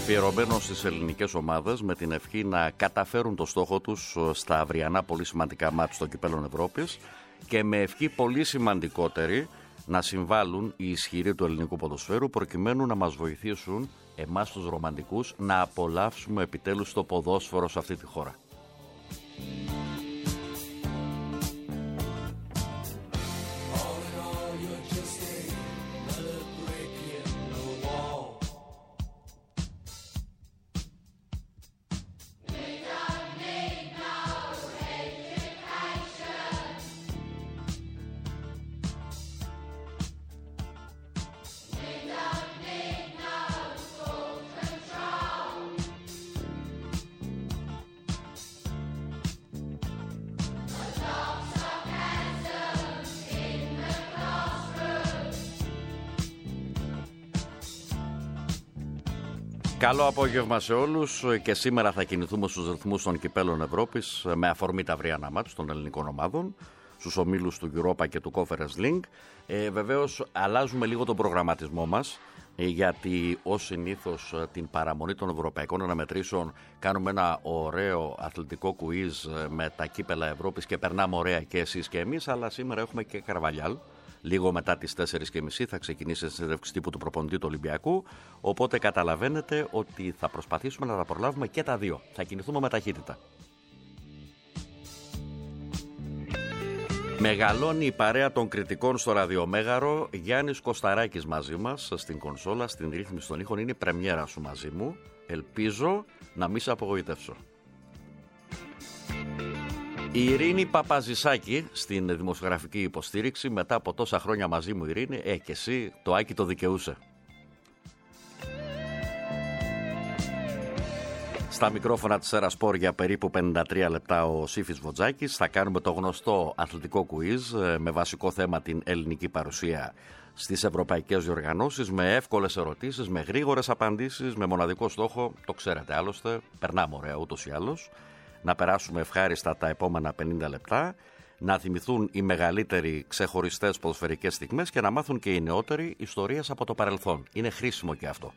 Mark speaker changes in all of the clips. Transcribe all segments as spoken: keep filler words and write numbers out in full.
Speaker 1: Αφιερωμένο στις ελληνικές ομάδες με την ευχή να καταφέρουν το στόχο τους στα αυριανά πολύ σημαντικά μάτς στο Κυπέλλον Ευρώπης και με ευχή πολύ σημαντικότερη να συμβάλλουν οι ισχυροί του ελληνικού ποδοσφαίρου προκειμένου να μας βοηθήσουν εμάς τους ρομαντικούς να απολαύσουμε επιτέλους το ποδόσφαιρο σε αυτή τη χώρα. Καλό απόγευμα σε όλους και σήμερα θα κινηθούμε στους ρυθμούς των Κυπέλλων Ευρώπης με αφορμή τα αυριανά μάτς των ελληνικών ομάδων, στους ομίλους του Europa και του Conference League. Ε, βεβαίως αλλάζουμε λίγο τον προγραμματισμό μας ε, γιατί ως συνήθως την παραμονή των ευρωπαϊκών αναμετρήσεων κάνουμε ένα ωραίο αθλητικό κουίζ με τα κύπελα Ευρώπης και περνάμε ωραία και εσείς και εμείς, αλλά σήμερα έχουμε και Καρβαλιάλ. Λίγο μετά τις τέσσερις και μισή θα ξεκινήσει η συνέντευξη τύπου του προπονητή του Ολυμπιακού. Οπότε καταλαβαίνετε ότι θα προσπαθήσουμε να τα προλάβουμε και τα δύο. Θα κινηθούμε με ταχύτητα. Μεγαλώνει η παρέα των κριτικών στο ραδιομέγαρο. Γιάννης Κωσταράκης μαζί μας στην κονσόλα, στην ρύθμιση των ήχων. Είναι η πρεμιέρα σου μαζί μου. Ελπίζω να μην σε απογοητεύσω. Η Ειρήνη Παπαζησάκη στην δημοσιογραφική υποστήριξη. Μετά από τόσα χρόνια μαζί μου, Ειρήνη, ε, και εσύ το Άκη το δικαιούσε. Στα μικρόφωνα της Σέρα Σπορ για περίπου πενήντα τρία λεπτά ο Σύφης Βοτζάκης. Θα κάνουμε το γνωστό αθλητικό κουίζ με βασικό θέμα την ελληνική παρουσία στις ευρωπαϊκές διοργανώσεις, με εύκολες ερωτήσεις, με γρήγορες απαντήσεις, με μοναδικό στόχο, το ξέρετε άλλωστε, περνάμε ωραία ούτως ή άλλως, να περάσουμε ευχάριστα τα επόμενα πενήντα λεπτά, να θυμηθούν οι μεγαλύτεροι ξεχωριστές ποδοσφαιρικές στιγμές και να μάθουν και οι νεότεροι ιστορίες από το παρελθόν. Είναι χρήσιμο και αυτό.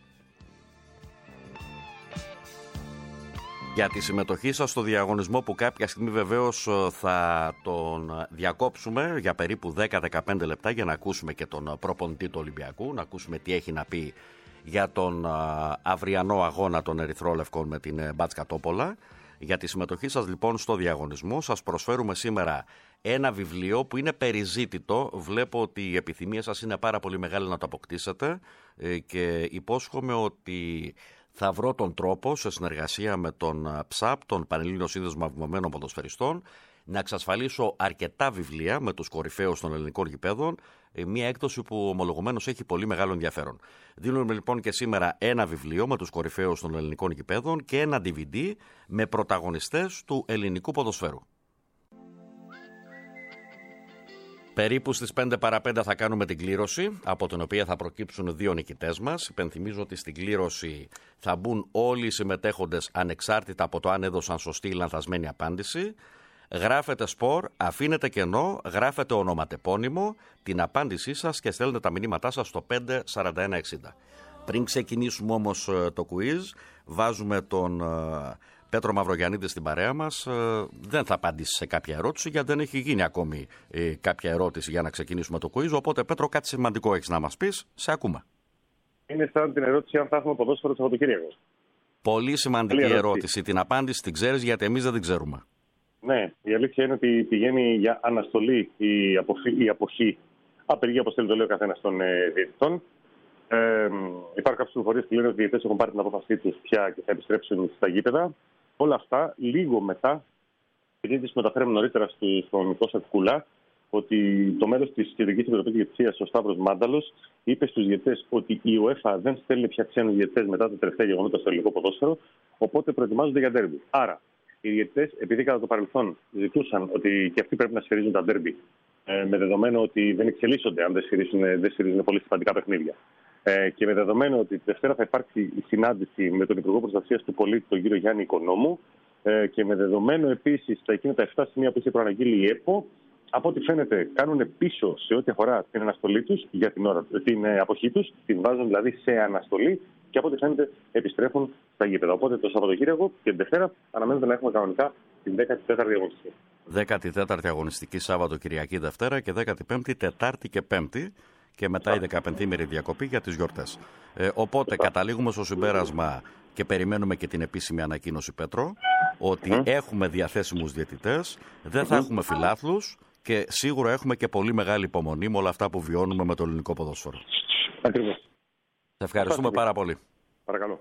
Speaker 1: Για τη συμμετοχή σας στο διαγωνισμό που κάποια στιγμή βεβαίως θα τον διακόψουμε για περίπου δέκα με δεκαπέντε λεπτά για να ακούσουμε και τον προπονητή του Ολυμπιακού, να ακούσουμε τι έχει να πει για τον αυριανό αγώνα των Ερυθρόλευκων με την Μπάτσκα Τόπολα. Για τη συμμετοχή σας λοιπόν στο διαγωνισμό σας προσφέρουμε σήμερα ένα βιβλίο που είναι περιζήτητο. Βλέπω ότι η επιθυμία σας είναι πάρα πολύ μεγάλη να το αποκτήσετε και υπόσχομαι ότι θα βρω τον τρόπο σε συνεργασία με τον ΨΑΠ, τον Πανελλήνιο Σύνδεσμο Αμοιβωμένων Ποδοσφαιριστών, να εξασφαλίσω αρκετά βιβλία με τους κορυφαίους των ελληνικών γηπέδων, μια έκδοση που ομολογουμένως έχει πολύ μεγάλο ενδιαφέρον. Δίνουμε λοιπόν και σήμερα ένα βιβλίο με τους κορυφαίους των ελληνικών γηπέδων και ένα ντι βι ντι με πρωταγωνιστές του ελληνικού ποδοσφαίρου. Περίπου στις πέντε παρά πέντε θα κάνουμε την κλήρωση, από την οποία θα προκύψουν δύο νικητές μας. Υπενθυμίζω ότι στην κλήρωση θα μπουν όλοι οι συμμετέχοντες ανεξάρτητα από το αν έδωσαν σωστή ή λανθασμένη απάντηση. Γράφετε σπορ, αφήνετε κενό, γράφετε ονοματεπώνυμο, την απάντησή σας και στέλνετε τα μηνύματά σας στο πέντε σαράντα ένα εξήντα. Πριν ξεκινήσουμε όμως το quiz, βάζουμε τον Πέτρο Μαυρογιαννίδη στην παρέα μας. Δεν θα απαντήσει σε κάποια ερώτηση γιατί δεν έχει γίνει ακόμη κάποια ερώτηση για να ξεκινήσουμε το quiz. Οπότε Πέτρο, κάτι σημαντικό έχεις να μας πεις. Σε ακούμε. Είναι σαν την ερώτηση αν θα έχουμε ποδόσφαιρο το Σαββατοκύριακο. Πολύ σημαντική ερώτηση. ερώτηση. Την απάντηση την ξέρεις γιατί εμείς δεν την ξέρουμε. Ναι, η αλήθεια είναι ότι πηγαίνει για αναστολή η, αποφυ... η αποχή. Απεργία, όπως θέλει το λέει ο καθένας των ε, διαιτητών. Ε, υπάρχουν κάποιες πληροφορίες που λένε ότι οι διαιτητές έχουν πάρει την απόφασή τους πια και θα επιστρέψουν στα γήπεδα. Όλα αυτά λίγο μετά, επειδή τις μεταφέραμε νωρίτερα στον Κώστα Κουλά, ότι το μέλος της Κεντρικής Ευρωπαϊκής Διαιτησίας, ο Σταύρος Μάνταλος, είπε στους διαιτητές ότι η UEFA δεν στέλνει πια ξένους διαιτητές μετά τα τελευταία γεγονότα στο ελληνικό ποδόσφαιρο, οπότε προετοιμάζονται για ντέρμπι. Άρα, οι διαιτητές, επειδή κατά το παρελθόν ζητούσαν ότι και αυτοί πρέπει να σφυρίζουν τα ντέρμπι, ε, με δεδομένο ότι δεν εξελίσσονται αν δεν σφυρίζουν, δεν σφυρίζουν πολύ σημαντικά παιχνίδια, ε, και με δεδομένο ότι τη Δευτέρα θα υπάρξει η συνάντηση με τον Υπουργό Προστασίας του Πολίτη, τον κύριο Γιάννη Οικονόμου, ε, και με δεδομένο επίσης τα εκείνα τα επτά σημεία που είχε προαναγγείλει η ΕΠΟ, από ό,τι φαίνεται κάνουν πίσω σε ό,τι αφορά την αναστολή τους για την, ώρα, την ε, αποχή τους, την βάζουν δηλαδή σε αναστολή
Speaker 2: και από ό,τι φαίνεται επιστρέφουν στα γήπεδα. Οπότε το Σαββατοκύριακο και την Δευτέρα αναμένεται να έχουμε κανονικά την δέκατη τέταρτη αγωνιστική.
Speaker 1: δέκατη τέταρτη αγωνιστική Σάββατο-Κυριακή Δευτέρα και δέκατη πέμπτη Τετάρτη και Πέμπτη. Και μετά η δεκαπενθήμερη διακοπή για τις γιορτές. Ε, οπότε Φωστά. καταλήγουμε στο συμπέρασμα και περιμένουμε και την επίσημη ανακοίνωση, Πέτρο, ότι mm. έχουμε διαθέσιμους διαιτητές, δεν mm. θα έχουμε φιλάθλους και σίγουρα έχουμε και πολύ μεγάλη υπομονή με όλα αυτά που βιώνουμε με το ελληνικό ποδόσφαιρο.
Speaker 2: Ακριβώς.
Speaker 1: Σε ευχαριστούμε πάρα πολύ.
Speaker 2: Παρακαλώ.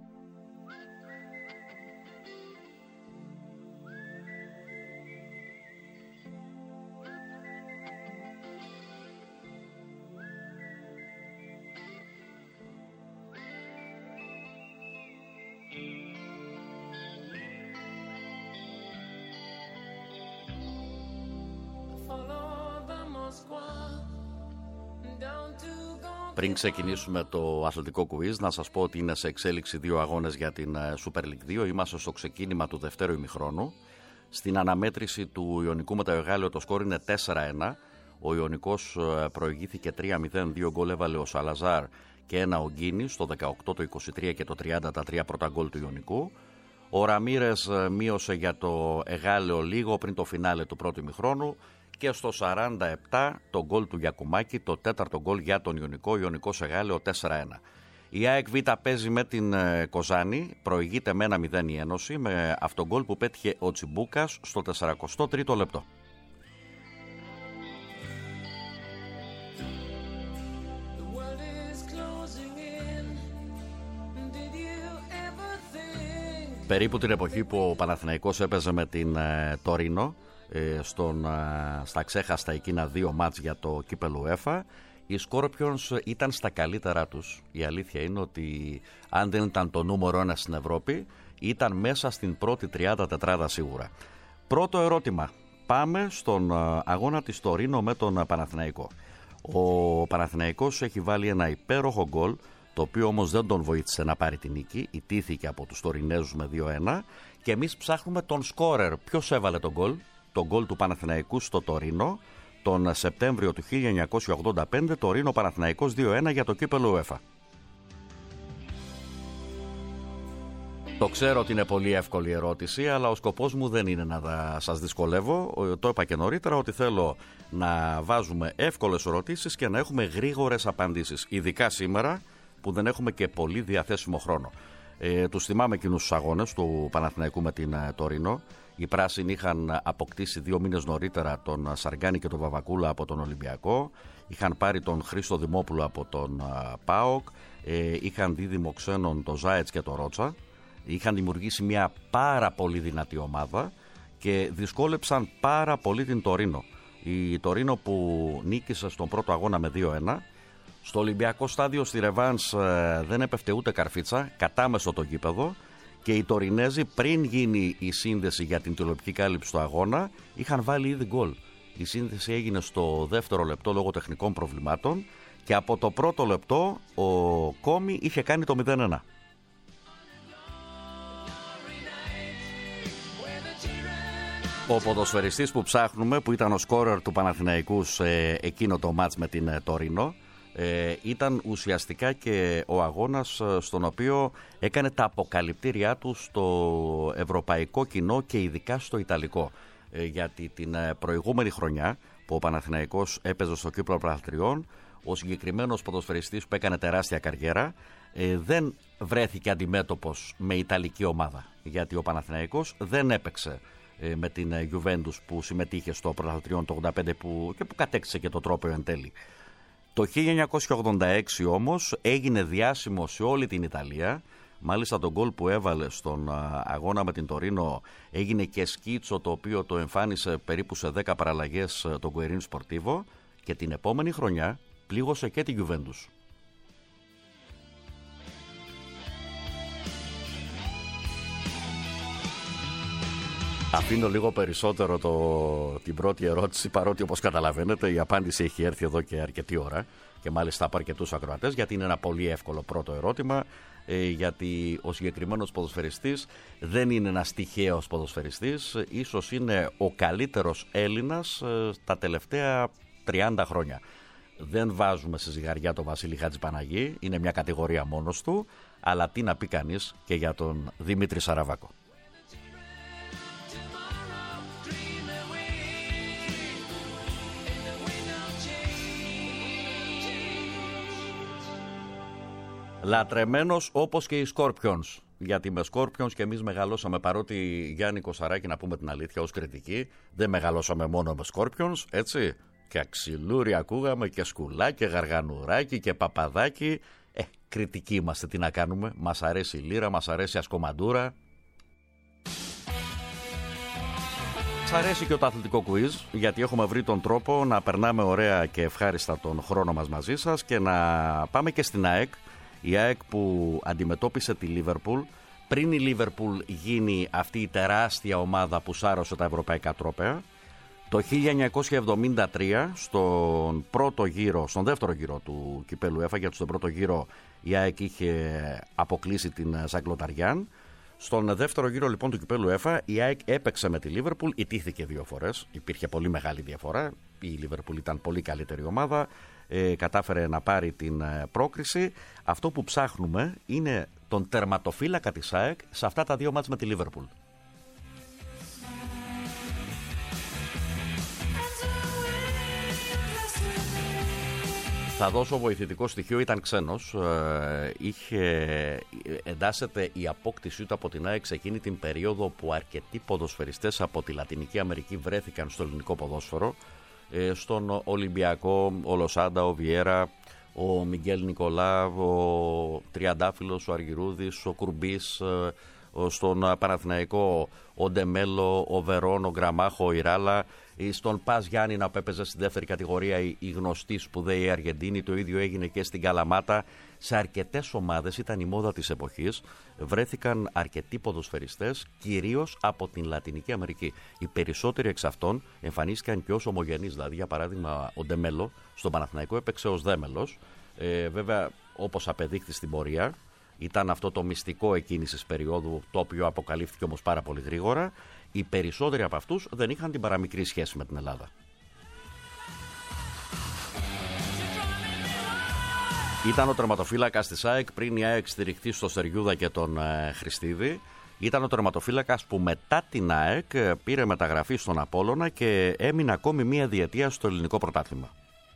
Speaker 1: Πριν ξεκινήσουμε το αθλητικό quiz, να σας πω ότι είναι σε εξέλιξη δύο αγώνες για την Super League δύο. Είμαστε στο ξεκίνημα του δευτέρου ημιχρόνου. Στην αναμέτρηση του Ιωνικού με το Εγάλεο το σκόρ είναι τέσσερα ένα. Ο Ιωνικός προηγήθηκε τρία μηδέν, δύο γκολ έβαλε ο Σαλαζάρ και ένα ο Γκίνης, το δεκαοκτώ, το είκοσι τρία και το τριάντα τα τρία πρώτα γκολ του Ιωνικού. Ο Ραμίρες μείωσε για το Εγάλεο λίγο πριν το φινάλε του πρώτου ημιχρόνου. Και στο σαράντα επτά το γκολ του Γιακουμάκη, το τέταρτο γκολ για τον Ιωνικό, Ιωνικός Εγάλεο τέσσερα ένα. Η ΑΕΚ Β παίζει με την Κοζάνη, προηγείται με ένα μηδέν η Ένωση με αυτόν γκολ που πέτυχε ο Τσιμπούκας στο σαράντα τρίτο λεπτό. Περίπου την εποχή που ο Παναθηναϊκός έπαιζε με την ε, Τωρίνο, Στον, στα ξέχαστα εκείνα δύο μάτς για το κύπελλο UEFA, οι Scorpions ήταν στα καλύτερά τους. Η αλήθεια είναι ότι αν δεν ήταν το νούμερο ένα στην Ευρώπη, ήταν μέσα στην πρώτη τριάντα τετράδα σίγουρα. Πρώτο ερώτημα. Πάμε στον αγώνα της Τωρίνο με τον Παναθηναϊκό. Ο Παναθηναϊκός έχει βάλει ένα υπέροχο γκολ, το οποίο όμως δεν τον βοήθησε να πάρει την νίκη. Ιτήθηκε από τους Τωρινέζους με δύο ένα και εμείς ψάχνουμε τον σκόρερ. Ποιος έβαλε τον γκολ? Το γκολ του Παναθηναϊκού στο Τωρίνο τον Σεπτέμβριο του χίλια εννιακόσια ογδόντα πέντε, Τωρίνο Παναθηναϊκός δύο ένα για το κύπελλο UEFA. Το ξέρω ότι είναι πολύ εύκολη ερώτηση, αλλά ο σκοπός μου δεν είναι να σας δυσκολεύω. Το είπα και νωρίτερα ότι θέλω να βάζουμε εύκολες ερωτήσεις και να έχουμε γρήγορες απαντήσεις, ειδικά σήμερα που δεν έχουμε και πολύ διαθέσιμο χρόνο. Ε, τους θυμάμαι εκείνους τους αγώνες του Παναθηναϊκού με την Τωρίνο. Οι πράσινοι είχαν αποκτήσει δύο μήνες νωρίτερα τον Σαργκάνη και τον Βαβακούλα από τον Ολυμπιακό. Είχαν πάρει τον Χρήστο Δημόπουλο από τον ΠΑΟΚ. Ε, είχαν δίδυμο ξένων τον Ζάετς και τον Ρότσα. Είχαν δημιουργήσει μια πάρα πολύ δυνατή ομάδα και δυσκόλεψαν πάρα πολύ την Τωρίνο. Η Τωρίνο που νίκησε στον πρώτο αγώνα με δύο ένα. Στο Ολυμπιακό στάδιο στη Ρεβάνς ε, δεν έπεφτε ούτε καρφίτσα, κατάμεσο το γήπεδο. Και οι Τωρινέζοι πριν γίνει η σύνδεση για την τηλεοπτική κάλυψη του αγώνα είχαν βάλει ήδη γκολ. Η σύνδεση έγινε στο δεύτερο λεπτό λόγω τεχνικών προβλημάτων και από το πρώτο λεπτό ο Κόμι είχε κάνει το μηδέν ένα. Ο ποδοσφαιριστής που ψάχνουμε, που ήταν ο σκόρερ του Παναθηναϊκού σε εκείνο το μάτς με την Τωρίνο, Ε, ήταν ουσιαστικά και ο αγώνας στον οποίο έκανε τα αποκαλυπτήριά του στο ευρωπαϊκό κοινό και ειδικά στο ιταλικό. Ε, γιατί την προηγούμενη χρονιά που ο Παναθηναϊκός έπαιζε στο Κύπελλο Πρωταθλητριών, ο συγκεκριμένος ποδοσφαιριστής που έκανε τεράστια καριέρα ε, δεν βρέθηκε αντιμέτωπος με ιταλική ομάδα. Γιατί ο Παναθηναϊκός δεν έπαιξε ε, με την Juventus που συμμετείχε στο Πρωταθλητριών το ογδόντα πέντε που, και που κατέκτησε και το τρόπαιο εν τέλει. Το χίλια εννιακόσια ογδόντα έξι όμως έγινε διάσημο σε όλη την Ιταλία. Μάλιστα τον γκολ που έβαλε στον αγώνα με την Τωρίνο έγινε και σκίτσο, το οποίο το εμφάνισε περίπου σε δέκα παραλλαγές τον Guerin Sportivo και την επόμενη χρονιά πλήγωσε και την Juventus. Αφήνω λίγο περισσότερο το, την πρώτη ερώτηση, παρότι όπως καταλαβαίνετε η απάντηση έχει έρθει εδώ και αρκετή ώρα και μάλιστα από αρκετούς ακροατές, γιατί είναι ένα πολύ εύκολο πρώτο ερώτημα, ε, γιατί ο συγκεκριμένος ποδοσφαιριστής δεν είναι ένας τυχαίος ποδοσφαιριστής, ίσως είναι ο καλύτερος Έλληνας ε, τα τελευταία τριάντα χρόνια. Δεν βάζουμε σε ζυγαριά τον Βασίλη Χατζηπαναγή, είναι μια κατηγορία μόνος του, αλλά τι να πει κανείς και για τον Δημήτρη Σαραβάκο. Λατρεμένος όπως και οι Scorpions. Γιατί με Scorpions και εμείς μεγαλώσαμε, παρότι Γιάννη Κοσαράκη, να πούμε την αλήθεια, ως κριτική, δεν μεγαλώσαμε μόνο με Scorpions, έτσι. Και αξιλούρι ακούγαμε και σκουλάκι και γαργανουράκι και παπαδάκι. Ε, κριτικοί είμαστε, τι να κάνουμε. Μας αρέσει η λύρα, μας αρέσει η ασκομαντούρα. Σας αρέσει και το αθλητικό quiz, γιατί έχουμε βρει τον τρόπο να περνάμε ωραία και ευχάριστα τον χρόνο μας μαζί σας και να πάμε και στην ΑΕΚ. Η ΑΕΚ που αντιμετώπισε τη Λίβερπουλ πριν η Λίβερπουλ γίνει αυτή η τεράστια ομάδα που σάρωσε τα ευρωπαϊκά τρόπαια. Το χίλια εννιακόσια εβδομήντα τρία στον πρώτο γύρο, στον δεύτερο γύρο του κυπέλου UEFA, γιατί στον πρώτο γύρο η ΑΕΚ είχε αποκλείσει την Ζαγκλοταριάν. Στον δεύτερο γύρο λοιπόν του κυπέλου UEFA η ΑΕΚ έπαιξε με τη Λίβερπουλ, ιτήθηκε δύο φορές, υπήρχε πολύ μεγάλη διαφορά, η Λίβερπουλ ήταν πολύ καλύτερη ομάδα, ε, κατάφερε να πάρει την πρόκριση. Αυτό που ψάχνουμε είναι τον τερματοφύλακα της ΑΕΚ σε αυτά τα δύο μάτς με τη Λίβερπουλ. Θα δώσω βοηθητικό στοιχείο, ήταν ξένος, ε, είχε, εντάσσεται η απόκτησή του από την ΑΕΚ σε εκείνη την περίοδο που αρκετοί ποδοσφαιριστές από τη Λατινική Αμερική βρέθηκαν στο ελληνικό ποδόσφαιρο, ε, στον Ολυμπιακό, ο Λοσάντα, ο Βιέρα, ο Μιγγέλ Νικολά, ο Τριαντάφυλλος, ο Αργυρούδης, ο Κουρμπής, ε, στον Παναθηναϊκό ο Ντεμέλο, ο Βερόν, ο Γκραμάχο, ο Ιράλα, στον Πας Γιάννη να έπαιζε στην δεύτερη κατηγορία η γνωστή σπουδαίοι Αργεντίνη, το ίδιο έγινε και στην Καλαμάτα. Σε αρκετές ομάδες, ήταν η μόδα της εποχής, βρέθηκαν αρκετοί ποδοσφαιριστές, κυρίως από την Λατινική Αμερική. Οι περισσότεροι εξ αυτών εμφανίστηκαν και ως ομογενείς, δηλαδή για παράδειγμα ο Ντεμέλο στον Παναθηναϊκό έπαιξε ως δέμελος, ε, βέβαια όπως απεδείχθη στην πορεία. Ήταν αυτό το μυστικό εκείνης της περίοδου, το οποίο αποκαλύφθηκε όμως πάρα πολύ γρήγορα. Οι περισσότεροι από αυτούς δεν είχαν την παραμικρή σχέση με την Ελλάδα. Ήταν ο τερματοφύλακας της ΑΕΚ πριν η ΑΕΚ στηριχθεί στο Σεριούδα και τον ε, Χριστίδη. Ήταν ο τερματοφύλακας που μετά την ΑΕΚ πήρε μεταγραφή στον Απόλλωνα και έμεινε ακόμη μία διετία στο ελληνικό πρωτάθλημα.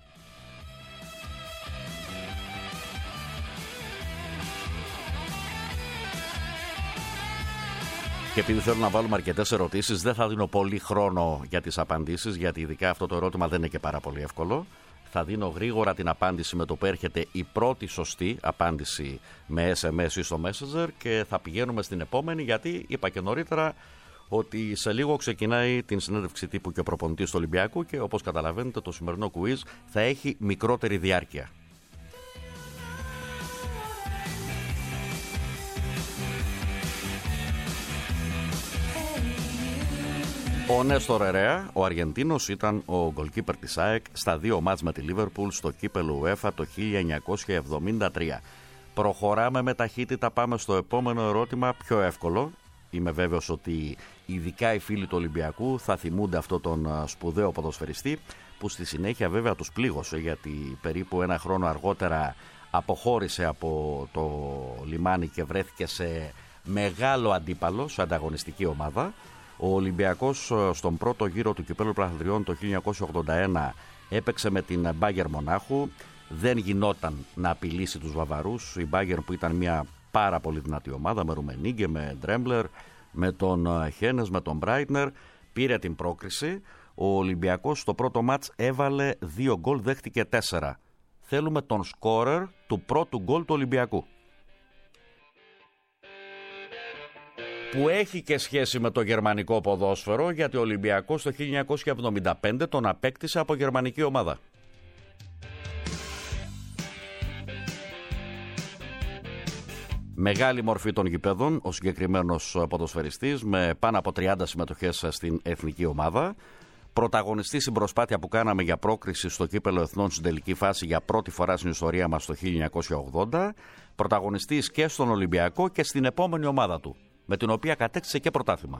Speaker 1: Και επειδή θέλω να βάλουμε αρκετές ερωτήσεις, δεν θα δίνω πολύ χρόνο για τις απαντήσεις, γιατί ειδικά αυτό το ερώτημα δεν είναι και πάρα πολύ εύκολο. Θα δίνω γρήγορα την απάντηση με το που έρχεται η πρώτη σωστή απάντηση με ες εμ ες ή στο Messenger και θα πηγαίνουμε στην επόμενη, γιατί είπα και νωρίτερα ότι σε λίγο ξεκινάει την συνέντευξη τύπου και ο προπονητής του Ολυμπιακού και όπως καταλαβαίνετε το σημερινό quiz θα έχει μικρότερη διάρκεια. Ο Νέστορ Ερέα, ο Αργεντίνος, ήταν ο γκολκίπερ της ΑΕΚ στα δύο μάτς με τη Λίβερπουλ στο κύπελλο UEFA το χίλια εννιακόσια εβδομήντα τρία. Προχωράμε με ταχύτητα, πάμε στο επόμενο ερώτημα, πιο εύκολο. Είμαι βέβαιος ότι ειδικά οι φίλοι του Ολυμπιακού θα θυμούνται αυτό τον σπουδαίο ποδοσφαιριστή που στη συνέχεια βέβαια τους πλήγωσε, γιατί περίπου ένα χρόνο αργότερα αποχώρησε από το λιμάνι και βρέθηκε σε μεγάλο αντίπαλο, σε ανταγωνιστική ομάδα. Ο Ολυμπιακός στον πρώτο γύρο του κυπέλλου πρωταθλητριών το χίλια εννιακόσια ογδόντα ένα έπαιξε με την Μπάγερ Μονάχου. Δεν γινόταν να απειλήσει τους Βαβαρούς. Η Μπάγερ που ήταν μια πάρα πολύ δυνατή ομάδα με Ρουμενίγκε, με Ντρέμπλερ, με τον Χένες, με τον Μπράιτνερ. Πήρε την πρόκριση. Ο Ολυμπιακός στο πρώτο μάτς έβαλε δύο γκολ, δέχτηκε τέσσερα. Θέλουμε τον σκόρερ του πρώτου γκολ του Ολυμπιακού, που έχει και σχέση με το γερμανικό ποδόσφαιρο, γιατί ο Ολυμπιακός το χίλια εννιακόσια εβδομήντα πέντε τον απέκτησε από γερμανική ομάδα. Μεγάλη μορφή των γηπέδων, ο συγκεκριμένος ποδοσφαιριστής, με πάνω από τριάντα συμμετοχές στην εθνική ομάδα. Πρωταγωνιστή στην προσπάθεια που κάναμε για πρόκριση στο κύπελλο εθνών στην τελική φάση για πρώτη φορά στην ιστορία μας το χίλια εννιακόσια ογδόντα. Πρωταγωνιστής και στον Ολυμπιακό και στην επόμενη ομάδα του, με την οποία κατέκτησε και πρωτάθλημα.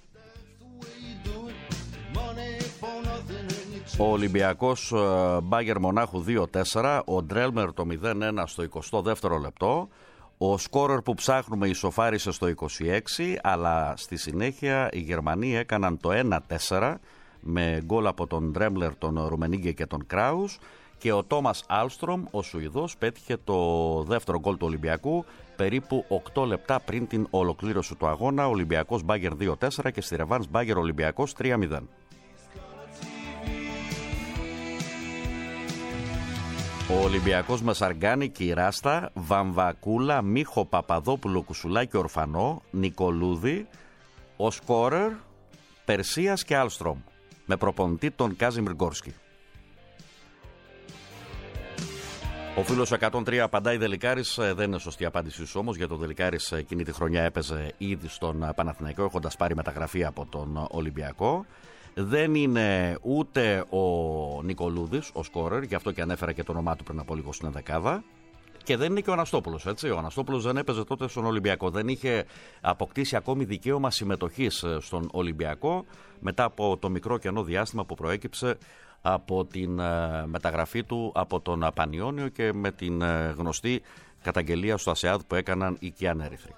Speaker 1: Ο Ολυμπιακός Μπάγερ Μονάχου δύο τέσσερα, ο Ντρέλμερ το μηδέν ένα στο εικοστό δεύτερο λεπτό, Ο σκόρερ που ψάχνουμε ισοφάρισε στο είκοσι έξι, αλλά στη συνέχεια οι Γερμανοί έκαναν το ένα τέσσερα με γκολ από τον Ντρέμπλερ, τον Ρουμενίγκε και τον Κράους, και ο Τόμας Άλστρομ, ο Σουηδός, πέτυχε το δεύτερο γκολ του Ολυμπιακού περίπου οκτώ λεπτά πριν την ολοκλήρωση του αγώνα. Ολυμπιακός Μπάγερ δύο τέσσερα και στη ρεβάνς Μπάγερ Ολυμπιακός τρία μηδέν. Ο Ολυμπιακός με Σαργκάνη, Κυράστα, Βαμβακούλα, Μίχο Παπαδόπουλο, Κουσουλάκη Ορφανό, Νικολούδη, ο σκόρερ Περσίας και Άλστρομ, με προπονητή τον Κάζιμιρ Γκόρσκι. Ο φίλος εκατόν τρία απαντάει Δελικάρης, δεν είναι σωστή απάντηση όμως, για το Δελικάρης εκείνη τη χρονιά έπαιζε ήδη στον Παναθηναϊκό έχοντας πάρει μεταγραφή από τον Ολυμπιακό. Δεν είναι ούτε ο Νικολούδης ο σκόρερ, γι' αυτό και ανέφερα και το όνομά του πριν από λίγο στην δεκάδα. Και δεν είναι και ο Αναστόπουλος, έτσι. Ο Αναστόπουλος δεν έπαιζε τότε στον Ολυμπιακό. Δεν είχε αποκτήσει ακόμη δικαίωμα συμμετοχής στον Ολυμπιακό μετά από το μικρό κενό διάστημα που προέκυψε από την μεταγραφή του από τον Πανιόνιο και με την γνωστή καταγγελία στο ΑΣΕΑΔ που έκαναν οι Κιανέριθροι.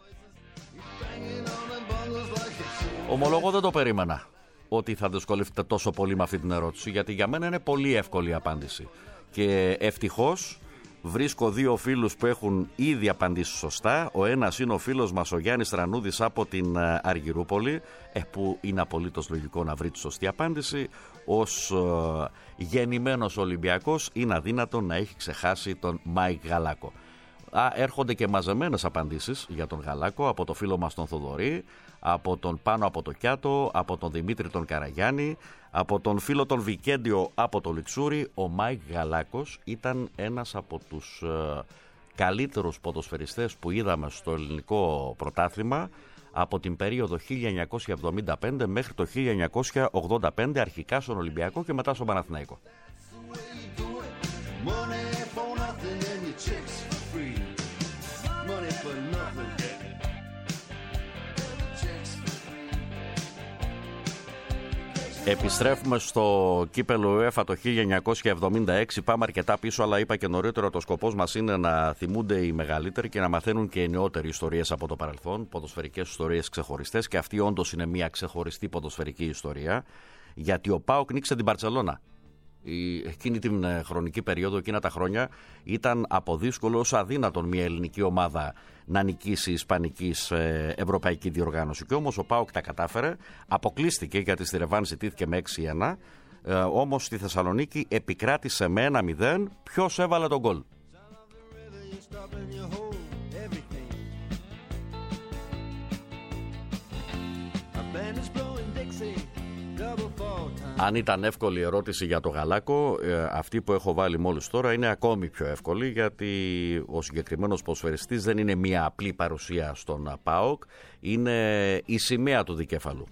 Speaker 1: Ομολόγω δεν το περίμενα ότι θα δυσκολευτείτε τόσο πολύ με αυτή την ερώτηση, γιατί για μένα είναι πολύ εύκολη η απάντηση. Και ευτυχώς βρίσκω δύο φίλους που έχουν ήδη απαντήσει σωστά. Ο ένας είναι ο φίλος μας ο Γιάννης Τρανούδης από την Αργυρούπολη, ε, που είναι απολύτως λογικό να βρει τη σωστή απάντηση. Ως ε, γεννημένος Ολυμπιακός είναι αδύνατο να έχει ξεχάσει τον Μάικ Γαλάκο. Α, έρχονται και μαζεμένες απαντήσεις για τον Γαλάκο από το φίλο μας τον Θοδωρή, από τον Πάνο από το Κιάτο, από τον Δημήτρη τον Καραγιάννη, από τον φίλο τον Βικέντιο από το Λιξούρι. Ο Μάικ Γαλάκος ήταν ένας από τους ε, καλύτερους ποδοσφαιριστές που είδαμε στο ελληνικό πρωτάθλημα από την περίοδο χίλια εννιακόσια εβδομήντα πέντε μέχρι το χίλια εννιακόσια ογδόντα πέντε, αρχικά στον Ολυμπιακό και μετά στον Παναθηναϊκό. Επιστρέφουμε στο κύπελλο UEFA το χίλια εννιακόσια εβδομήντα έξι. Πάμε αρκετά πίσω, αλλά είπα και νωρίτερα το σκοπός μας είναι να θυμούνται οι μεγαλύτεροι και να μαθαίνουν και οι νεότεροι ιστορίες από το παρελθόν, ποδοσφαιρικές ιστορίες ξεχωριστές, και αυτή όντως είναι μια ξεχωριστή ποδοσφαιρική ιστορία, γιατί ο ΠΑΟΚ νίκησε την Μπαρτσελώνα. Η, εκείνη την χρονική περίοδο, εκείνα τα χρόνια, ήταν από δύσκολο ως αδύνατον μια ελληνική ομάδα να νικήσει ισπανικής ε, ευρωπαϊκή διοργάνωση. Και όμως ο ΠΑΟΚ τα κατάφερε, αποκλείστηκε γιατί στη ρεβάνς ζητήθηκε με έξι ένα, ε, όμως στη Θεσσαλονίκη επικράτησε με ένα μηδέν. Ποιος έβαλε τον γκολ? Αν ήταν εύκολη η ερώτηση για το Γαλάκο, αυτή που έχω βάλει μόλις τώρα είναι ακόμη πιο εύκολη, γιατί ο συγκεκριμένος ποδοσφαιριστής δεν είναι μια απλή παρουσία στον ΠΑΟΚ, είναι η σημαία του δικέφαλου.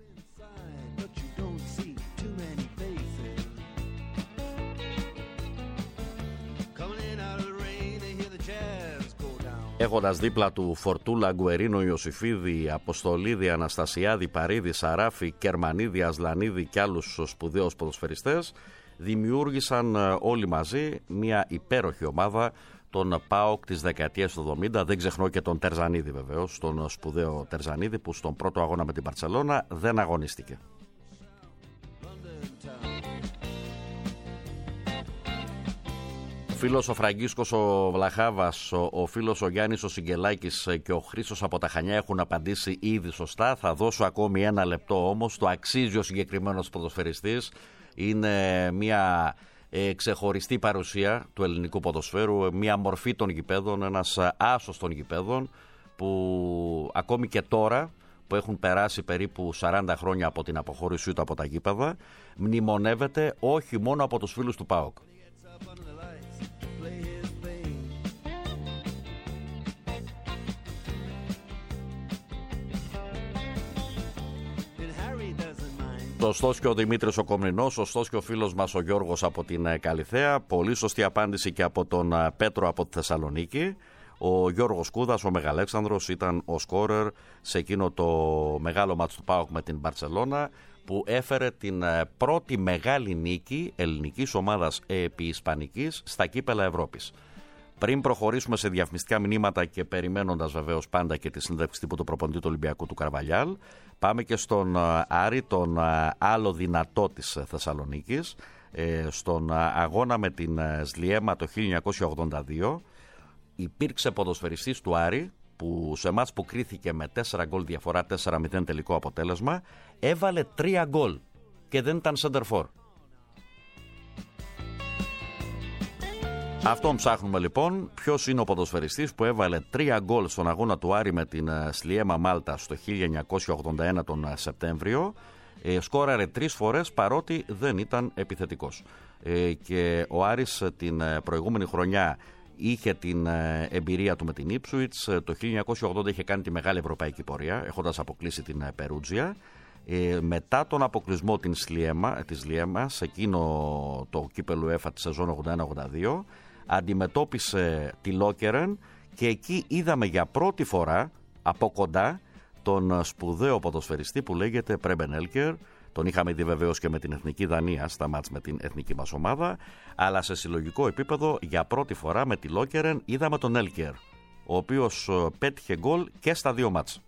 Speaker 1: Έχοντας δίπλα του Φορτούλα, Γκουερίνο, Ιωσιφίδη, Αποστολίδη, Αναστασιάδη, Παρίδη, Σαράφη, Κερμανίδη, Ασλανίδη και άλλους σπουδαίους ποδοσφαιριστές, δημιούργησαν όλοι μαζί μια υπέροχη ομάδα, τον ΠΑΟΚ της δεκαετίας του εβδομήντα. Δεν ξεχνώ και τον Τερζανίδη βεβαίως, τον σπουδαίο Τερζανίδη, που στον πρώτο αγώνα με την Μπαρτσελώνα δεν αγωνίστηκε. Ο φίλος ο Φραγκίσκος ο Βλαχάβας, ο, ο φίλος ο Γιάννης ο Σιγκελάκης και ο Χρήστος από τα Χανιά έχουν απαντήσει ήδη σωστά. Θα δώσω ακόμη ένα λεπτό όμως, το αξίζει ο συγκεκριμένος ποδοσφαιριστής. Είναι μια ε, ξεχωριστή παρουσία του ελληνικού ποδοσφαίρου, μια μορφή των γηπέδων, ένας άσος των γηπέδων, που ακόμη και τώρα που έχουν περάσει περίπου σαράντα χρόνια από την αποχώρησή του από τα γήπεδα, μνημονεύεται όχι μόνο από τους φίλους του ΠΑΟΚ. Σωστός και ο Δημήτρης ο Κομνηνός, σωστός και ο φίλος μας ο Γιώργος από την Καλιθέα. Πολύ σωστή απάντηση και από τον Πέτρο από τη Θεσσαλονίκη. Ο Γιώργος Κούδας, ο Μεγαλέξανδρος, ήταν ο σκόρερ σε εκείνο το μεγάλο μάτς του ΠΑΟΚ με την Μπαρτσελώνα, που έφερε την πρώτη μεγάλη νίκη ελληνικής ομάδας επί ισπανικής στα κύπελλα Ευρώπης. Πριν προχωρήσουμε σε διαφημιστικά μηνύματα και περιμένοντας βεβαίως πάντα και τη συνέντευξη τύπου του προπονητή του Ολυμπιακού του Καρβαλιάλ, πάμε και στον Άρη, τον άλλο δυνατό της Θεσσαλονίκης, στον αγώνα με την Σλιέμα το χίλια εννιακόσια ογδόντα δύο. Υπήρξε ποδοσφαιριστής του Άρη που σε μάτς που κρίθηκε με τέσσερα γκολ διαφορά, τέσσερα μηδέν τελικό αποτέλεσμα, έβαλε τρία γκολ και δεν ήταν center for. Αυτόν ψάχνουμε λοιπόν, ποιος είναι ο ποδοσφαιριστής που έβαλε τρία γκολ στον αγώνα του Άρη με την Σλιέμα Μάλτα στο χίλια εννιακόσια ογδόντα ένα τον Σεπτέμβριο. Ε, σκόραρε τρεις φορές παρότι δεν ήταν επιθετικός. Ε, και ο Άρης την προηγούμενη χρονιά είχε την εμπειρία του με την Ipswich. Το χίλια εννιακόσια ογδόντα είχε κάνει τη μεγάλη ευρωπαϊκή πορεία, έχοντας αποκλείσει την Περούτζια. Ε, μετά τον αποκλεισμό την Σλιέμα, της Σλιέμα, σε εκείνο το κύπελλο UEFA τη σεζόν ογδόντα ένα ογδόντα δύο, αντιμετώπισε τη Λόκερεν και εκεί είδαμε για πρώτη φορά από κοντά τον σπουδαίο ποδοσφαιριστή που λέγεται Πρέμπεν Έλκερ. Τον είχαμε δει βεβαίως και με την Εθνική Δανία στα μάτς με την εθνική μας ομάδα, αλλά σε συλλογικό επίπεδο για πρώτη φορά με τη Λόκερεν είδαμε τον Έλκερ, ο οποίος πέτυχε γκολ και στα δύο μάτς.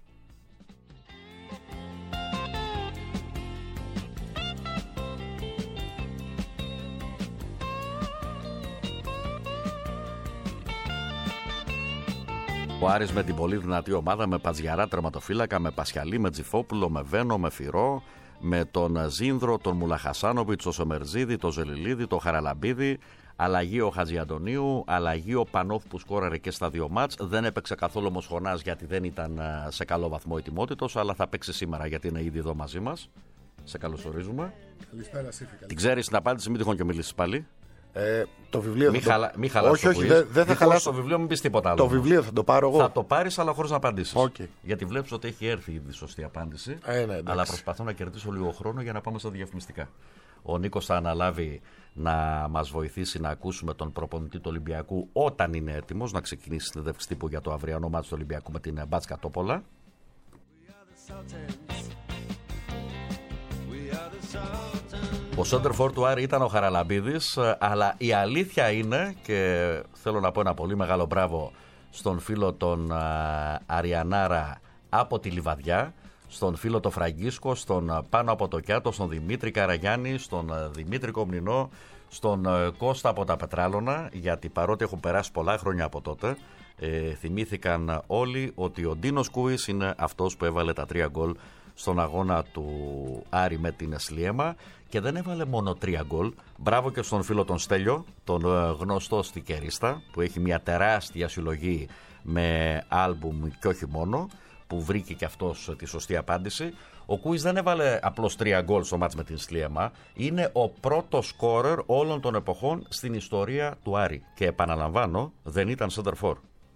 Speaker 1: Ο Άρης με την πολύ δυνατή ομάδα, με Πατζιαρά τερματοφύλακα, με Πασιαλή, με Τζιφόπουλο, με Βένο, με Φυρό, με τον Ζίνδρο, τον Μουλαχασάνοβιτς, τον Σομερζίδη, τον Ζελιλίδη, τον Χαραλαμπίδη, αλλαγή ο Χατζιαντονίου, αλλαγή ο Πανόφ που σκόραρε και στα δύο μάτς. Δεν έπαιξε καθόλου όμως Χωνάς γιατί δεν ήταν σε καλό βαθμό ετοιμότητος, αλλά θα παίξει σήμερα γιατί είναι ήδη εδώ μαζί μας. Σε καλωσορίζουμε.
Speaker 3: Καλησπέρα, Σύφη.
Speaker 1: Την ξέρεις την απάντηση, μην τυχόν και μιλήσεις πάλι.
Speaker 3: Ε, το βιβλίο
Speaker 1: μη
Speaker 3: θα
Speaker 1: χαλα...
Speaker 3: το...
Speaker 1: μη χαλάσεις.
Speaker 3: Όχι, όχι, δεν δε θα χαλάσω.
Speaker 1: Το βιβλίο, μην πεις τίποτα άλλο.
Speaker 3: Το βιβλίο θα το πάρω εγώ.
Speaker 1: Θα το πάρεις, αλλά χωρίς να απαντήσεις.
Speaker 3: Okay.
Speaker 1: Γιατί βλέπεις ότι έχει έρθει ήδη σωστή απάντηση.
Speaker 3: Ε, ναι,
Speaker 1: αλλά προσπαθώ να κερδίσω λίγο χρόνο για να πάμε στα διαφημιστικά. Ο Νίκος θα αναλάβει να μας βοηθήσει να ακούσουμε τον προπονητή του Ολυμπιακού όταν είναι έτοιμος να ξεκινήσει συνέντευξη τύπου για το αυριανό μάτς του Ολυμπιακού με την Μπάτσκα Τόπολα. Ο σέντερφορ του Άρη ήταν ο Χαραλαμπίδης, αλλά η αλήθεια είναι, και θέλω να πω ένα πολύ μεγάλο μπράβο στον φίλο τον Αριανάρα από τη Λιβαδιά, στον φίλο τον Φραγκίσκο, στον Πάνω από το Κιάτο, στον Δημήτρη Καραγιάννη, στον Δημήτρη Κομνηνό, στον Κώστα από τα Πετράλωνα, γιατί παρότι έχουν περάσει πολλά χρόνια από τότε, ε, θυμήθηκαν όλοι ότι ο Ντίνος Κούης είναι αυτός που έβαλε τα τρία γκολ στον αγώνα του Άρη με την Σλιέμα, και δεν έβαλε μόνο τρία γκολ. Μπράβο και στον φίλο τον Στέλιο, τον γνωστό στικερίστα, που έχει μια τεράστια συλλογή με άλμπουμ και όχι μόνο, που βρήκε και αυτός τη σωστή απάντηση. Ο Κούις δεν έβαλε απλώς τρία γκολ στο μάτς με την Σλιέμα, είναι ο πρώτος σκόρερ όλων των εποχών στην ιστορία του Άρη, και επαναλαμβάνω, δεν ήταν center for.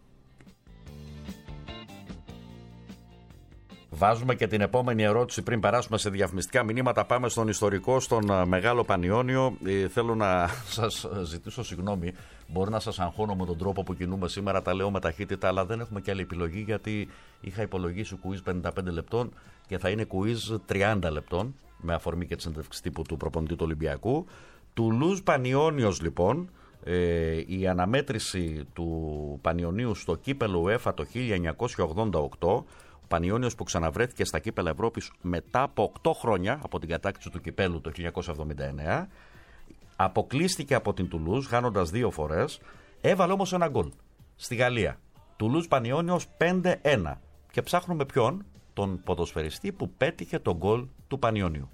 Speaker 1: Βάζουμε και την επόμενη ερώτηση πριν περάσουμε σε διαφημιστικά μηνύματα. Πάμε στον ιστορικό, στον Μεγάλο Πανιόνιο. Ε, θέλω να σας ζητήσω συγγνώμη. Μπορεί να σας αγχώνω με τον τρόπο που κινούμε σήμερα. Τα λέω με ταχύτητα, αλλά δεν έχουμε και άλλη επιλογή, γιατί είχα υπολογίσει quiz πενήντα πέντε λεπτών και θα είναι quiz τριάντα λεπτών, με αφορμή και τη συνέντευξη τύπου του προπονητή του Ολυμπιακού. Τουλούζ Πανιόνιος, λοιπόν. Ε, η αναμέτρηση του Πανιωνίου στο κύπελλο UEFA το χίλια εννιακόσια ογδόντα οκτώ. Πανιόνιος που ξαναβρέθηκε στα κύπελλα Ευρώπης μετά από οκτώ χρόνια από την κατάκτηση του κυπέλλου το χίλια εννιακόσια εβδομήντα εννέα, αποκλείστηκε από την Τουλούζ χάνοντας δύο φορές, έβαλε όμως ένα γκολ στη Γαλλία. Τουλούζ Πανιόνιος πέντε ένα, και ψάχνουμε ποιον? Τον ποδοσφαιριστή που πέτυχε τον γκολ του Πανιόνιου.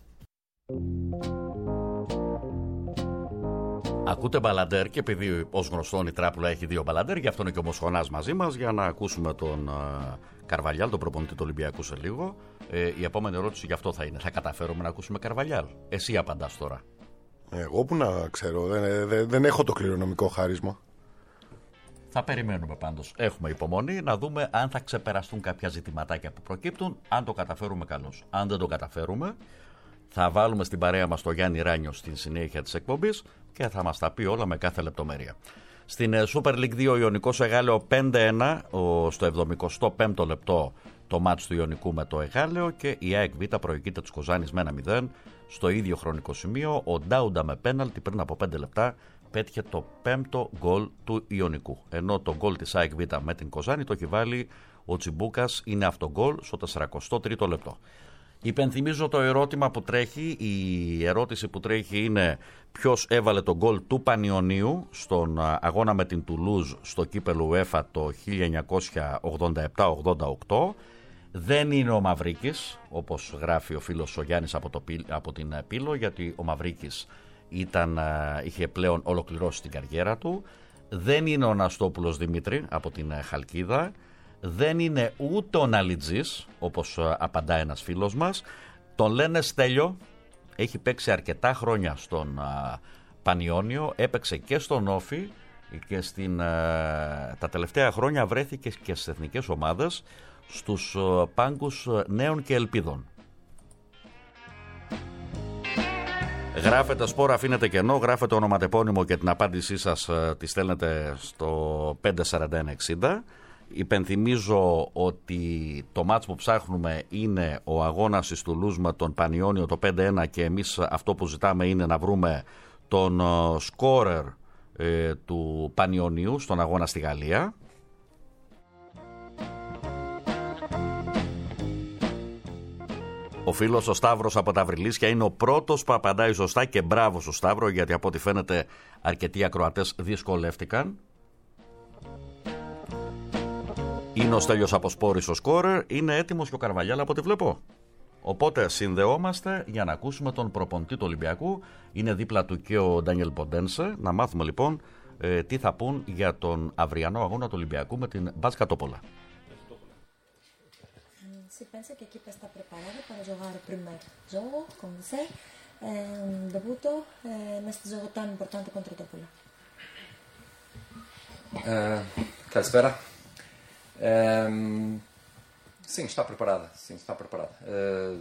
Speaker 1: Ακούτε μπαλαντέρ, και επειδή ως γνωστόν η Τράπουλα έχει δύο μπαλαντέρ, γι' αυτό είναι και ο Μοσχονάς μαζί μας, για να ακούσουμε τον uh, Καρβαλιάλ, τον προπονητή του Ολυμπιακού, σε λίγο. Ε, η επόμενη ερώτηση γι' αυτό θα είναι: θα καταφέρουμε να ακούσουμε Καρβαλιάλ? Εσύ απαντάς τώρα. Εγώ
Speaker 3: που να ξέρω, δεν, δεν, δεν έχω το κληρονομικό χάρισμα.
Speaker 1: Θα περιμένουμε πάντως. Έχουμε υπομονή να δούμε αν θα ξεπεραστούν κάποια ζητηματάκια που προκύπτουν. Αν το καταφέρουμε, καλώς. Αν δεν το καταφέρουμε, θα βάλουμε στην παρέα μας τον Γιάννη Ράνιο στην συνέχεια της εκπομπής και θα μας τα πει όλα με κάθε λεπτομέρεια. Στην Super League δύο, Ιωνικός Εγάλεο πέντε ένα, στο εβδομηκοστό πέμπτο λεπτό το μάτς του Ιωνικού με το Εγάλεο, και η ΑΕΚ Β προηγείται της Κοζάνης με ένα μηδέν. Στο ίδιο χρονικό σημείο ο Ντάουντα με πέναλτι πριν από πέντε λεπτά πέτυχε το πέμπτο γκολ του Ιωνικού. Ενώ το γκολ της ΑΕΚ Β με την Κοζάνη το έχει βάλει ο Τσιμπούκας, είναι αυτό γκολ στο σαραντοστό τρίτο λεπτό. Υπενθυμίζω το ερώτημα που τρέχει. Η ερώτηση που τρέχει είναι ποιος έβαλε το γκολ του Πανιωνίου στον αγώνα με την Τουλούζ στο κύπελλο UEFA το χίλια εννιακόσια ογδόντα επτά ογδόντα οκτώ. Δεν είναι ο Μαυρίκης, όπως γράφει ο φίλος ο Γιάννης από, το, από την Πύλο, γιατί ο Μαυρίκης ήταν, είχε πλέον ολοκληρώσει την καριέρα του. Δεν είναι ο Ναστόπουλος Δημήτρη από την Χαλκίδα. Δεν είναι ούτε ο Ναλιτζής, όπως απαντά ένας φίλος μας. Τον λένε Στέλιο, έχει παίξει αρκετά χρόνια στον α, Πανιώνιο, έπαιξε και στον Όφι και στην, α, τα τελευταία χρόνια βρέθηκε και στις εθνικές ομάδες, στους α, πάγκους νέων και ελπίδων. Γράφετε σπόρα, αφήνετε κενό, γράφετε ονοματεπώνυμο και την απάντησή σας α, τη στέλνετε στο πέντε σαράντα ένα εξήντα. Υπενθυμίζω ότι το μάτς που ψάχνουμε είναι ο αγώνας της Τουλούζ με τον Πανιώνιο, το πέντε ένα, και εμείς αυτό που ζητάμε είναι να βρούμε τον σκόρερ ε, του Πανιωνίου στον αγώνα στη Γαλλία. Ο φίλος ο Σταύρος από τα Βρυλίσια είναι ο πρώτος που απαντάει σωστά και μπράβο στο Σταύρο, γιατί από ό,τι φαίνεται αρκετοί ακροατές δυσκολεύτηκαν. Είναι ο Στέλιος Αποσπόρης ο σκόρερ, είναι έτοιμος και ο Καρβαλιάλ από ό,τι βλέπω. Οπότε συνδεόμαστε για να ακούσουμε τον προπονητή του Ολυμπιακού. Είναι δίπλα του και ο Ντάνιελ Ποντένσε. Να μάθουμε λοιπόν ε, τι θα πούν για τον αυριανό αγώνα του Ολυμπιακού με την Μπάσκα Τόπολα.
Speaker 4: Si pensa che equipa sta preparata para giocare il primo gioco con sé, eh, un debutto eh, questo gioco tan importante contro Topola?
Speaker 5: Uh, Καλησπέρα. Um, sim, está preparada. Sim, está preparada. Uh,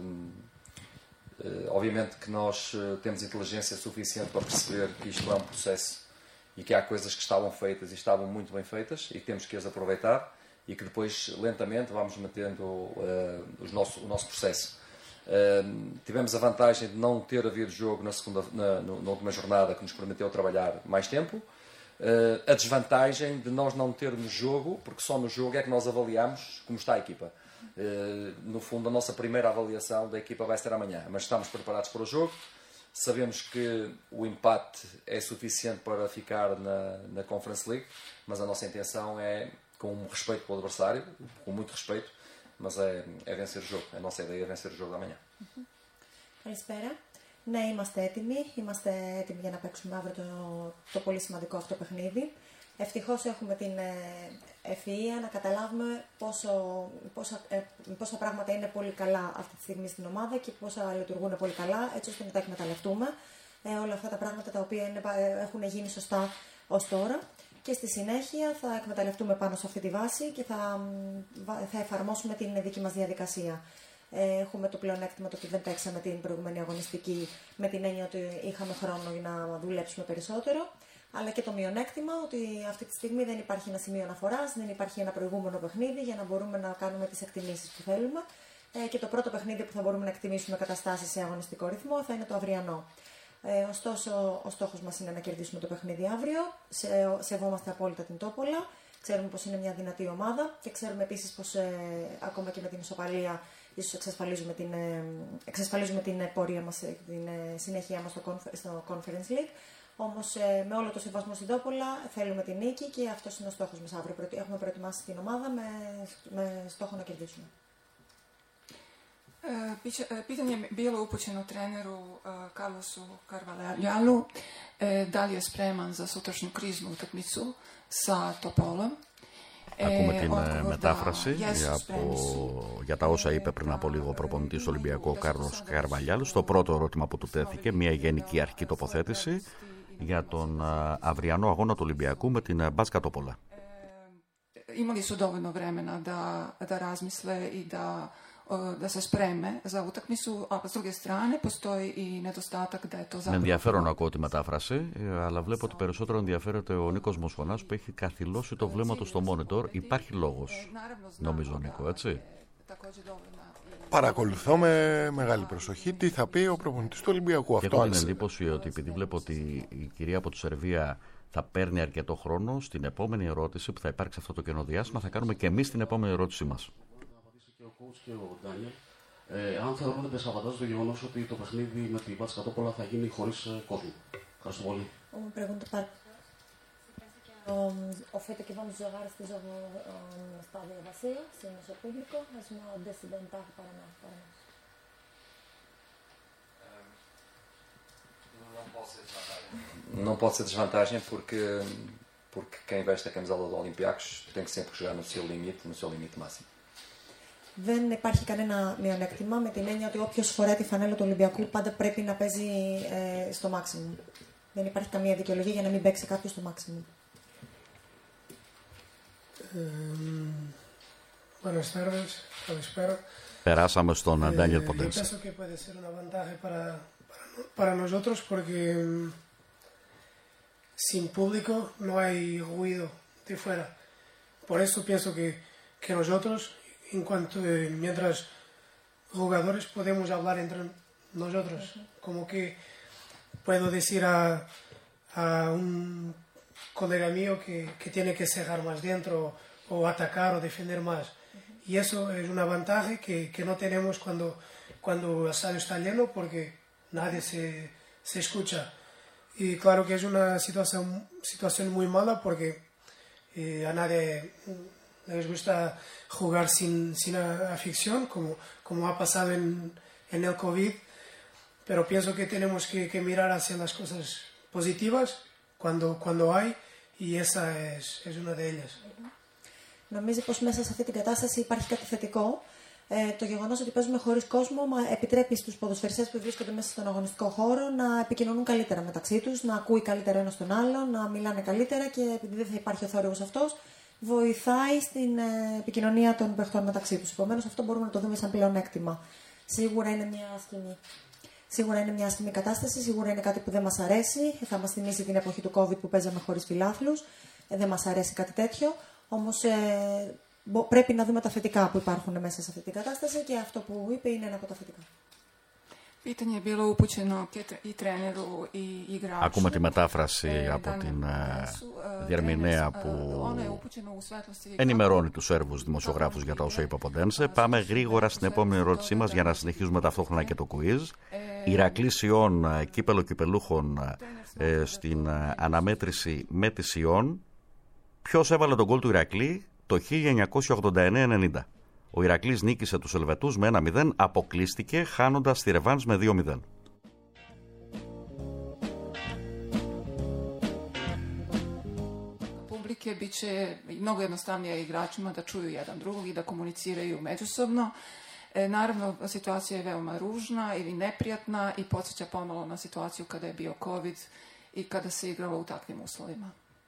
Speaker 5: uh, obviamente que nós uh, temos inteligência suficiente para perceber que isto é um processo e que há coisas que estavam feitas e estavam muito bem feitas e que temos que as aproveitar e que depois lentamente vamos mantendo uh, os nosso, o nosso processo. Uh, tivemos a vantagem de não ter havido jogo na, segunda, na, na última jornada, que nos permitiu trabalhar mais tempo. Uh, a desvantagem de nós não termos jogo, porque só no jogo é que nós avaliamos como está a equipa. Uh, no fundo, a nossa primeira avaliação da equipa vai ser amanhã, mas estamos preparados para o jogo. Sabemos que o empate é suficiente para ficar na, na Conference League, mas a nossa intenção é, com respeito pelo adversário, com muito respeito, mas é, é vencer o jogo. A nossa ideia é vencer o jogo da manhã.
Speaker 4: Καλησπέρα. Ναι, είμαστε έτοιμοι. Είμαστε έτοιμοι για να παίξουμε αύριο το, το πολύ σημαντικό αυτό παιχνίδι. Ευτυχώς έχουμε την ευφυΐα να καταλάβουμε πόσο, πόσα, ε, πόσα πράγματα είναι πολύ καλά αυτή τη στιγμή στην ομάδα και πόσα λειτουργούν πολύ καλά, έτσι ώστε να τα εκμεταλλευτούμε. Ε, όλα αυτά τα πράγματα τα οποία είναι, έχουν γίνει σωστά ως τώρα. Και στη συνέχεια θα εκμεταλλευτούμε πάνω σε αυτή τη βάση και θα, θα εφαρμόσουμε την δική μας διαδικασία. Έχουμε το πλεονέκτημα το ότι δεν παίξαμε την προηγούμενη αγωνιστική με την έννοια ότι είχαμε χρόνο για να δουλέψουμε περισσότερο, αλλά και το μειονέκτημα ότι αυτή τη στιγμή δεν υπάρχει ένα σημείο αναφοράς, δεν υπάρχει ένα προηγούμενο παιχνίδι για να μπορούμε να κάνουμε τις εκτιμήσεις που θέλουμε, και το πρώτο παιχνίδι που θα μπορούμε να εκτιμήσουμε καταστάσεις σε αγωνιστικό ρυθμό θα είναι το αυριανό. Ε, ωστόσο, ο στόχος μας είναι να κερδίσουμε το παιχνίδι αύριο. Σε, σεβόμαστε απόλυτα την Τόπολα. Ξέρουμε πως είναι μια δυνατή ομάδα και ξέρουμε επίσης πως ε, ακόμα και με την ισοπαλία ίσως εξασφαλίζουμε την, ε, εξασφαλίζουμε την πορεία μας, την ε, συνέχεια μας στο, στο Conference League. Όμως ε, με όλο το σεβασμό στην Τόπολα θέλουμε την νίκη και αυτός είναι ο στόχος μας αύριο. Έχουμε προετοιμάσει την ομάδα με, με στόχο να κερδίσουμε.
Speaker 6: Pitanje je bilo upućeno treneru Carlosu Carvalhalu, da li je spreman za sutrašnju kriznu utakmicu sa Topolom.
Speaker 1: Ακούμε την ε, μετάφραση για, από, για τα όσα είπε πριν από λίγο ο προπονητής του Ολυμπιακού Κάρλος Καρβαλιάλου. Στο πρώτο ερώτημα που του τέθηκε, μια γενική αρχική τοποθέτηση για τον ε, αυριανό αγώνα του Ολυμπιακού με την ε, Μπάσκα Τόπολα.
Speaker 6: Imali su dovoljno vremena da, da razmisle i da da se spreme za utakmicu, a s druge strane postoji i nedostatak da je to zapravo.
Speaker 1: Με ενδιαφέρον ακούω τη μετάφραση, αλλά βλέπω ότι περισσότερο ενδιαφέρεται ο Νίκος Μοσχονάς που έχει καθυλώσει το βλέμμα του στο monitor. Υπάρχει λόγος, νομίζω, Νίκο, έτσι.
Speaker 3: Παρακολουθώ με μεγάλη προσοχή τι θα πει ο προπονητής του Ολυμπιακού.
Speaker 1: Και
Speaker 3: Αυτό
Speaker 1: έχω την
Speaker 3: άλλωστε.
Speaker 1: εντύπωση ότι επειδή βλέπω ότι η κυρία από τη Σερβία θα παίρνει αρκετό χρόνο, στην επόμενη ερώτηση που θα υπάρξει αυτό το κενό διάστημα θα κάνουμε και εμείς την επόμενη ερώτησή μας.
Speaker 7: Και ο coach και ο Ντάνιελ, ε, αν θεωρούν ότι σαββατάζει το γεγονός ότι το παιχνίδι με την Βάτς Κατόπολα θα γίνει χωρίς ε, κόσμο. Ευχαριστώ πολύ.
Speaker 4: Uma pergunta para. Um, o feito que vamos jogar este jogo um, no estádio vazio, sem o nosso público, é uma desvantagem para nós. Para nós.
Speaker 5: Não pode ser desvantagem porque, porque quem veste a camisola do Olympiacos tem que sempre jogar no seu limite, no seu limite máximo.
Speaker 4: Δεν υπάρχει κανένα μειονέκτημα με την έννοια ότι όποιος φοράει τη φανέλα του Ολυμπιακού πάντα πρέπει να παίζει ε, στο maximum. Δεν υπάρχει καμία δικαιολογία για να μην παίξει κάποιος στο maximum.
Speaker 8: Buenas tardes, καλησπέρα.
Speaker 1: Περάσαμε στον Ντάνιελ Ποντένσε.
Speaker 8: Pienso que puede ser una ventaja para, para, para nosotros porque mm, sin público no hay ruido de fuera. Por eso pienso que, que nosotros, en cuanto eh, mientras jugadores podemos hablar entre nosotros, como que puedo decir a, a un colega mío que, que tiene que cejar más dentro o atacar o defender más. Y eso es una ventaja que, que no tenemos cuando, cuando el estadio está lleno porque nadie se, se escucha. Y claro que es una situación, situación muy mala porque eh, a nadie les gusta jugar sin, sin afición como, como ha pasado en, en el COVID. Pero pienso que tenemos que, que mirar hacia las cosas positivas cuando, cuando hay y esa es, es una de ellas.
Speaker 4: Νομίζει πως μέσα σε αυτή την κατάσταση υπάρχει κάτι θετικό. Ε, το γεγονός ότι παίζουμε χωρίς κόσμο μα επιτρέπει στους ποδοσφαιριστές που βρίσκονται μέσα στον αγωνιστικό χώρο να επικοινωνούν καλύτερα μεταξύ τους, να ακούει καλύτερα ένας τον άλλον, να μιλάνε καλύτερα και επειδή δεν θα υπάρχει ο θόρυβος αυτός, βοηθάει στην ε, επικοινωνία των παιχτών μεταξύ τους. Επομένως, αυτό μπορούμε να το δούμε σαν πλεονέκτημα. Σίγουρα είναι μια άσχημη. Σίγουρα είναι μια άσχημη κατάσταση, σίγουρα είναι κάτι που δεν μας αρέσει. Θα μας θυμίσει την εποχή του COVID που παίζαμε χωρίς φιλάθλους. Ε, δεν μας αρέσει κάτι τέτοιο. Όμως ε, πρέπει να δούμε τα θετικά που υπάρχουν μέσα σε αυτή την κατάσταση και αυτό που είπε είναι ένα από τα θετικά.
Speaker 6: Pitanje je bilo upućeno i treneru i igraču.
Speaker 1: Ακούμε τη μετάφραση από την διερμηνέα που ενημερώνει τους Σέρβους δημοσιογράφους για τα όσα είπε ο Ποντένσε. Πάμε γρήγορα στην επόμενη ερώτησή μας για να συνεχίζουμε ταυτόχρονα και το quiz. Ηρακλής Ιών, κύπελο κυπελούχων στην αναμέτρηση με τη Ιών. Ποιος έβαλε τον γκολ του Ηρακλή το χίλια εννιακόσια ογδόντα εννέα ενενήντα. Ο Ηρακλής νίκησε τους Ελβετούς με ένα μηδέν, αποκλείστηκε χάνοντας τη ρεβάνς με δύο μηδέν.
Speaker 6: Publike bit će mnogo jednostavnije igračima da čuju jedan drugog i da komuniciraju međusobno. E, naravno, situacija je veoma ružna ili neprijatna i podsjeća pomalo na situaciju kada je bio COVID i kada se igralo u takvim uslovima.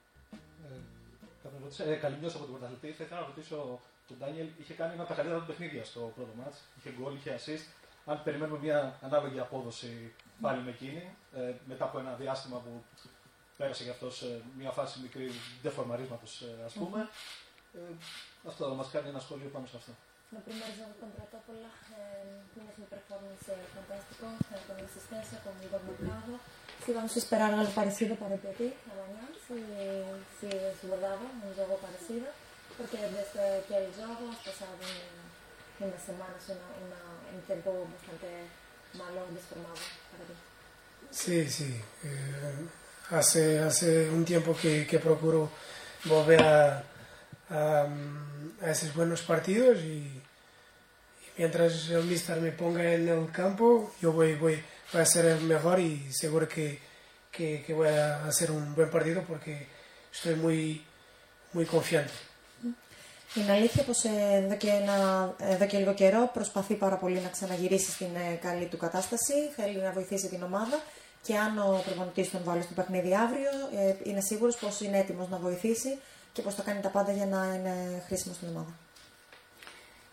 Speaker 9: Ε, Καλημιός από τον πρωταθλητή. Θα ήθελα να ρωτήσω τον Ντάνιελ, είχε κάνει ένα από τα καλύτερα του παιχνίδια στο πρώτο μάτς. Είχε γκολ, είχε assist. Αν περιμένουμε μια ανάλογη απόδοση πάλι με εκείνη, ε, μετά από ένα διάστημα που πέρασε για αυτός ε, μια φάση μικρή δεφορμαρίσματος, ε, ας πούμε. Ε, αυτό θα μας κάνει ένα σχόλιο πάνω σε αυτό.
Speaker 4: No primer jogo contra Topola eh, tuvimos un performance eh, fantástico, eh, con asistencia, con un gol marcado. Sí, vamos a esperar algo parecido para repetir mañana, si, si es verdad, un juego parecido, porque desde aquel juego has pasado un, unas semanas, una, una, un tiempo bastante malo, desformado para ti.
Speaker 8: Sí, sí. Eh, hace, hace un tiempo que, que procuro volver a, a, a esos buenos partidos y, y mientras el míster me ponga en el campo, yo voy, voy, voy a ser el mejor y seguro que, que, que voy a hacer un buen partido porque estoy muy, muy confiante.
Speaker 4: Είναι αλήθεια πως εδώ και, ένα, εδώ και λίγο καιρό προσπαθεί πάρα πολύ να ξαναγυρίσει στην καλή του κατάσταση, θέλει να βοηθήσει την ομάδα και αν ο προπονητής τον βάλει στο παιχνίδι αύριο, είναι σίγουρος πως είναι έτοιμος να βοηθήσει και πως θα κάνει τα πάντα για να είναι χρήσιμο στην ομάδα.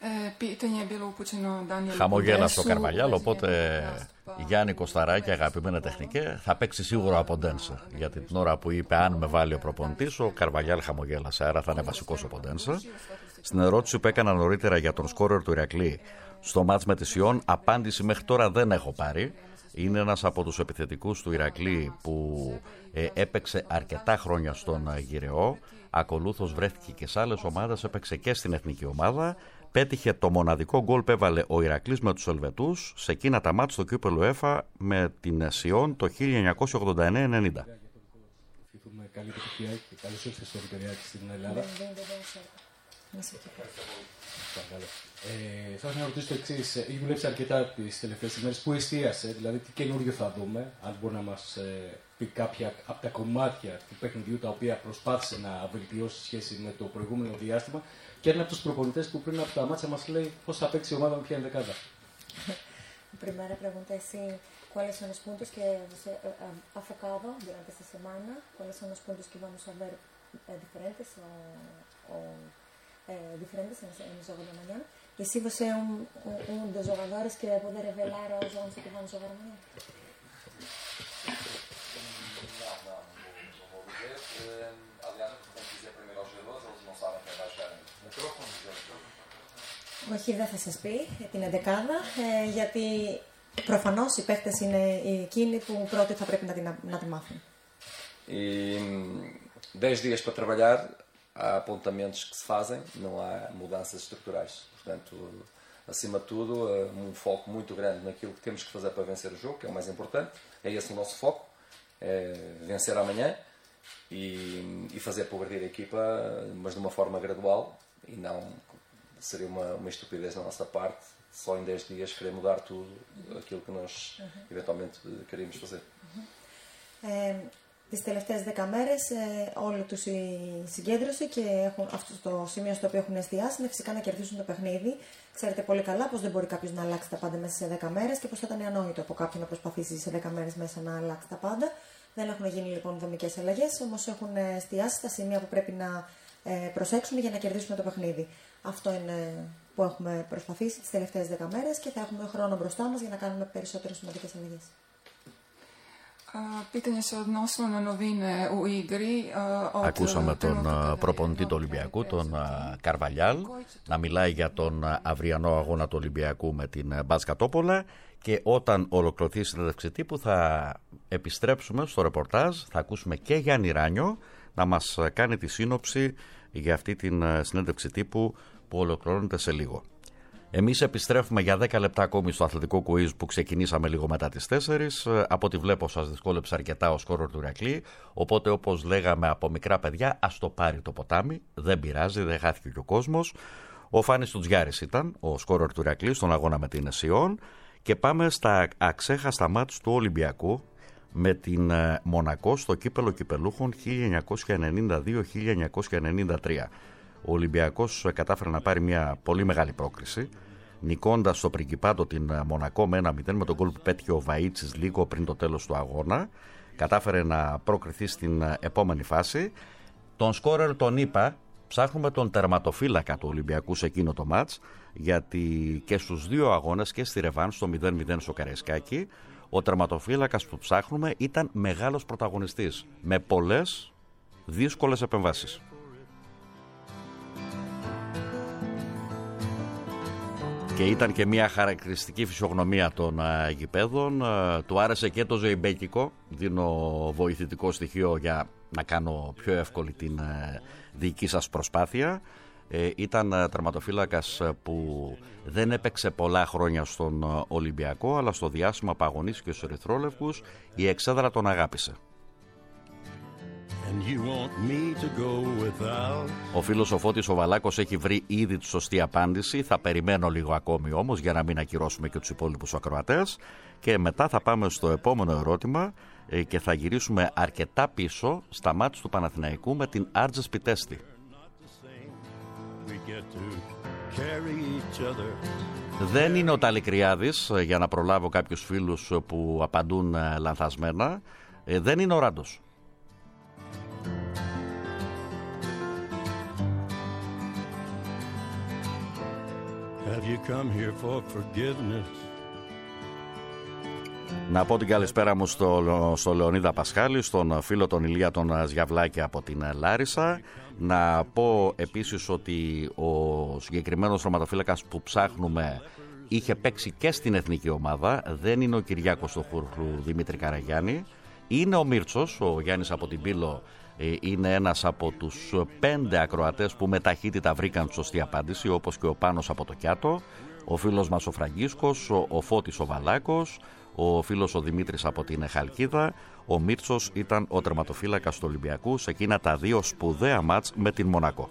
Speaker 1: Χαμογέλασε ο Καρβαλιάλ, οπότε Γιάννη Κωσταράκη, αγαπημένα τεχνικέ, θα παίξει σίγουρα από Ποντένσα. Γιατί την ώρα που είπε αν με βάλει ο προπονητής, ο Καρβαλιάλ χαμογέλασε, άρα θα είναι βασικός ο Ποντένσα. Στην ερώτηση που έκανα νωρίτερα για τον σκόρερ του Ηρακλή στο μάτς με τη Σιόν, απάντηση μέχρι τώρα δεν έχω πάρει. Είναι ένας από τους επιθετικούς του Ηρακλή που ε, έπαιξε αρκετά χρόνια στον Γυρεό. Ακολούθως βρέθηκε και σε άλλες ομάδες, έπαιξε και στην εθνική ομάδα. Πέτυχε το μοναδικό γκολ που έβαλε ο Ηρακλής με τους Ελβετούς σε εκείνα τα μάτς στο κύπελλο ΕΦΑ με την Σιόν το χίλια εννιακόσια ογδόντα εννέα ενενήντα.
Speaker 10: Ευχηθούμε καλή επιτυχία και καλώς ήρθες στο Περιπεριάκη στην Ελλάδα. Ε, θα ήθελα να ρωτήσω το εξής. Έχει δουλέψει αρκετά τις τελευταίες ημέρες. Πού εστίασε, δηλαδή τι καινούριο θα δούμε, αν μπορεί να μας ε, πει κάποια από τα κομμάτια του παιχνιδιού τα οποία προσπάθησε να βελτιώσει σχέση με το προηγούμενο διάστημα, και ένα από τους προπονητές που πριν από τα μάτσα μας λέει πώς θα παίξει η ομάδα με ποια ενδεκάδα.
Speaker 4: Primera pregunta es si, cuáles son los puntos que se han afectado durante esta semana, cuáles son los puntos que vamos a ver eh, diferentes o, o eh, diferentes en, en el juego de mañana. Y si você é um, um, um dos jogadores que pode revelar aos onze que vão jogar amanhã. Όχι, δεν θα σας πει την εντεκάδα, ε, γιατί προφανώς οι παίχτες είναι εκείνοι που πρώτοι θα πρέπει να τη, να τη μάθουν.
Speaker 5: E dez dias para trabalhar, há apontamentos que se fazem, não há mudanças estruturais. Portanto, acima de tudo, um foco muito grande naquilo que temos que fazer para vencer o jogo, que é o mais importante. É esse o nosso foco, é vencer amanhã e, e fazer progredir a equipa, mas de uma forma gradual e não... Seria uma, uma estupidez da nossa parte, só em dez dias querer mudar tudo aquilo que nós uhum. eventualmente queríamos fazer.
Speaker 4: Ε, τις τελευταίες δέκα μέρες ε, όλη τους η συγκέντρωση και έχουν αυτό το σημείο στο οποίο έχουν εστιάσει είναι φυσικά να κερδίσουν το παιχνίδι. Ξέρετε πολύ καλά πως δεν μπορεί κάποιος να αλλάξει τα πάντα μέσα σε δέκα μέρες και πως θα ήταν ανόητο από κάποιον να προσπαθήσει σε δέκα μέρες μέσα να αλλάξει τα πάντα. Δεν έχουν γίνει λοιπόν δομικές αλλαγές, όμως έχουν εστιάσει στα σημεία που πρέπει να ε, προσέξουν για να κερδίσουν το παιχνίδι. Αυτό είναι που έχουμε προσπαθήσει τις τελευταίες δέκα μέρες και θα έχουμε χρόνο μπροστά μας για να κάνουμε περισσότερες σημαντικές αλλαγές.
Speaker 1: Ακούσαμε τον προπονητή του Ολυμπιακού, τον Καρβαλιάλ, να μιλάει για τον αυριανό αγώνα του Ολυμπιακού με την Μπάσκα Τόπολα, και όταν ολοκληρωθεί η συνέντευξη τύπου θα επιστρέψουμε στο ρεπορτάζ, θα ακούσουμε και Γιάννη Ράνιο να μας κάνει τη σύνοψη για αυτή την συνέντευξη τύπου που ολοκληρώνεται σε λίγο. Εμείς επιστρέφουμε για δέκα λεπτά ακόμη στο αθλητικό quiz που ξεκινήσαμε λίγο μετά τις τέσσερις. Από ό,τι βλέπω σας δυσκόλεψε αρκετά ο σκόρερ του Ηρακλή, οπότε όπως λέγαμε από μικρά παιδιά, ας το πάρει το ποτάμι, δεν πειράζει, δεν χάθηκε και ο κόσμος. Ο Φάνης Τουτζιάρης ήταν ο σκόρερ του Ηρακλή στον αγώνα με την Σιόν, και πάμε στα αξέχαστα μάτς του Ολυμπιακού με την Μονακό στο κύπελλο κυπελούχων χίλια εννιακόσια ενενήντα δύο χίλια εννιακόσια ενενήντα τρία. Ο Ολυμπιακός κατάφερε να πάρει μια πολύ μεγάλη πρόκριση, νικώντας στο Πριγκιπάτο την Μονακό με ένα μηδέν με τον γκολ που πέτυχε ο Βαΐτσης λίγο πριν το τέλος του αγώνα. Κατάφερε να προκριθεί στην επόμενη φάση. Τον σκόρερ τον είπα, ψάχνουμε τον τερματοφύλακα του Ολυμπιακού σε εκείνο το μάτς, γιατί και στους δύο αγώνες και στη Ρεβάν στο μηδέν μηδέν στο Καραϊσκάκι, ο τερματοφύλακας που ψάχνουμε ήταν μεγάλος πρωταγωνιστής, με πολλές δύσκολες επεμβάσεις. Και ήταν και μια χαρακτηριστική φυσιογνωμία των uh, γηπέδων. Uh, του άρεσε και το ζεϊμπέκικο. Δίνω βοηθητικό στοιχείο για να κάνω πιο εύκολη την uh, δική σας προσπάθεια. Uh, ήταν uh, τερματοφύλακας uh, που δεν έπαιξε πολλά χρόνια στον uh, Ολυμπιακό, αλλά στο διάστημα που αγωνίστηκε στους Ερυθρόλευκους η εξέδρα τον αγάπησε. Ο φίλος ο Φώτης ο Βαλάκος έχει βρει ήδη τη σωστή απάντηση. Θα περιμένω λίγο ακόμη όμως για να μην ακυρώσουμε και τους υπόλοιπους ακροατές. Και μετά θα πάμε στο επόμενο ερώτημα και θα γυρίσουμε αρκετά πίσω στα μάτς του Παναθηναϊκού με την Άρτζες Πιτέστη. Δεν είναι ο Ταλικριάδης, για να προλάβω κάποιους φίλους που απαντούν λανθασμένα. Δεν είναι ο Ράντος.
Speaker 11: Have you come here for forgiveness?
Speaker 1: Να πω την καλησπέρα μου στο, στο Λεωνίδα Πασχάλη, στον φίλο τον Ηλία τον Ζιαβλάκη από την Λάρισα. Να πω επίσης ότι ο συγκεκριμένος ρωματοφύλακας που ψάχνουμε είχε παίξει και στην εθνική ομάδα. Δεν είναι ο Κυριάκος του Χούρχλου Δημήτρη Καραγιάννη. Είναι ο Μίρτσος, ο Γιάννης από την Πύλο. Είναι ένας από τους πέντε ακροατές που με ταχύτητα βρήκαν σωστή απάντηση, όπως και ο Πάνος από το Κιάτο, ο φίλος μας ο Φραγκίσκος, ο, ο Φώτης ο Βαλάκος, ο φίλος ο Δημήτρης από την Χαλκίδα. Ο Μίρτσος ήταν ο τερματοφύλακας του Ολυμπιακού σε εκείνα τα δύο σπουδαία μάτς με την Μονακό.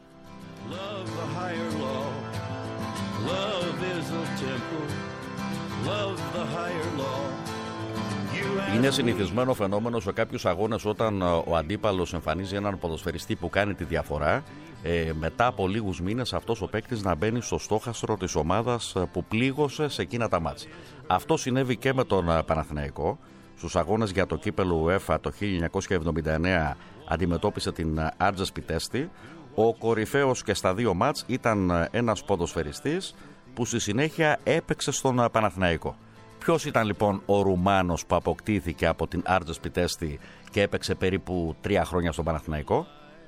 Speaker 1: Είναι συνηθισμένο φαινόμενο σε κάποιους αγώνες όταν ο αντίπαλος εμφανίζει έναν ποδοσφαιριστή που κάνει τη διαφορά, ε, μετά από λίγους μήνες αυτός ο παίκτης να μπαίνει στο στόχαστρο της ομάδας που πλήγωσε σε εκείνα τα μάτς. Αυτό συνέβη και με τον Παναθηναϊκό. Στους αγώνες για το κύπελλο UEFA το χίλια εννιακόσια εβδομήντα εννέα αντιμετώπισε την Αρτζες Πιτέστη. Ο κορυφαίος και στα δύο μάτς ήταν ένας ποδοσφαιριστής που στη συνέχεια έπαιξε στον Παναθηναϊκό. Ποιος ήταν λοιπόν ο Ρουμάνος που αποκτήθηκε από την Αρτζες Πιτέστη και έπαιξε περίπου τρία χρόνια στον Παναθηναϊκό?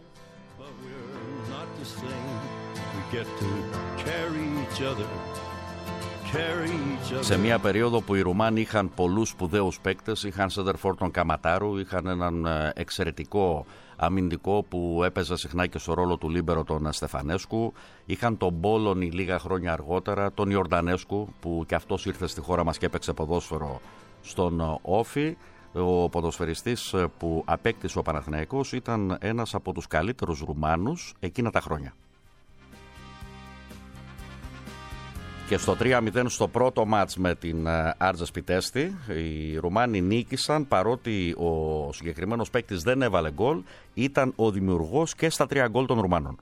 Speaker 1: Σε μια περίοδο που οι Ρουμάνοι είχαν πολλούς σπουδαίους παίκτες, είχαν σέντερφορ τον Καματάρου, είχαν έναν εξαιρετικό αμυντικό που έπαιζε συχνά και στο ρόλο του λίμπερο τον Στεφανέσκου, είχαν τον Μπόλονι λίγα χρόνια αργότερα, τον Ιορδανέσκου που και αυτός ήρθε στη χώρα μας και έπαιξε ποδόσφαιρο στον Όφι. Ο ποδοσφαιριστής που απέκτησε ο Παναθηναϊκός ήταν ένας από τους καλύτερους Ρουμάνους εκείνα τα χρόνια. Και στο τρία μηδέν στο πρώτο μάτς με την Αρτζες Πιτέστη οι Ρουμάνοι νίκησαν, παρότι ο συγκεκριμένος παίκτης δεν έβαλε γκολ, ήταν ο δημιουργός και στα τρία γκολ των Ρουμάνων.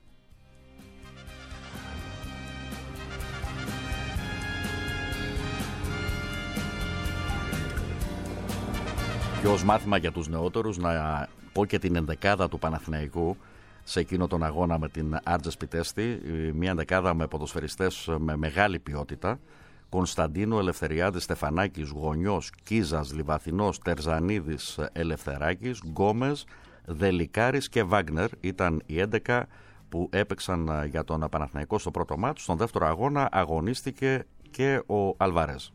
Speaker 1: Και ως μάθημα για τους νεότερους να πω και την ενδεκάδα του Παναθηναϊκού σε εκείνο τον αγώνα με την Αρτζες Πιτέστη, μια ενδεκάδα με ποδοσφαιριστές με μεγάλη ποιότητα: Κωνσταντίνου, Ελευθεριάδης, Στεφανάκης, Γωνιός, Κίζας, Λιβαθινός, Τερζανίδης, Ελευθεράκης, Γκόμες, Δελικάρης και Βάγνερ. Ήταν οι έντεκα που έπαιξαν για τον Παναθηναϊκό στο πρώτο μάτς. Στον δεύτερο αγώνα αγωνίστηκε και ο Αλβαρές.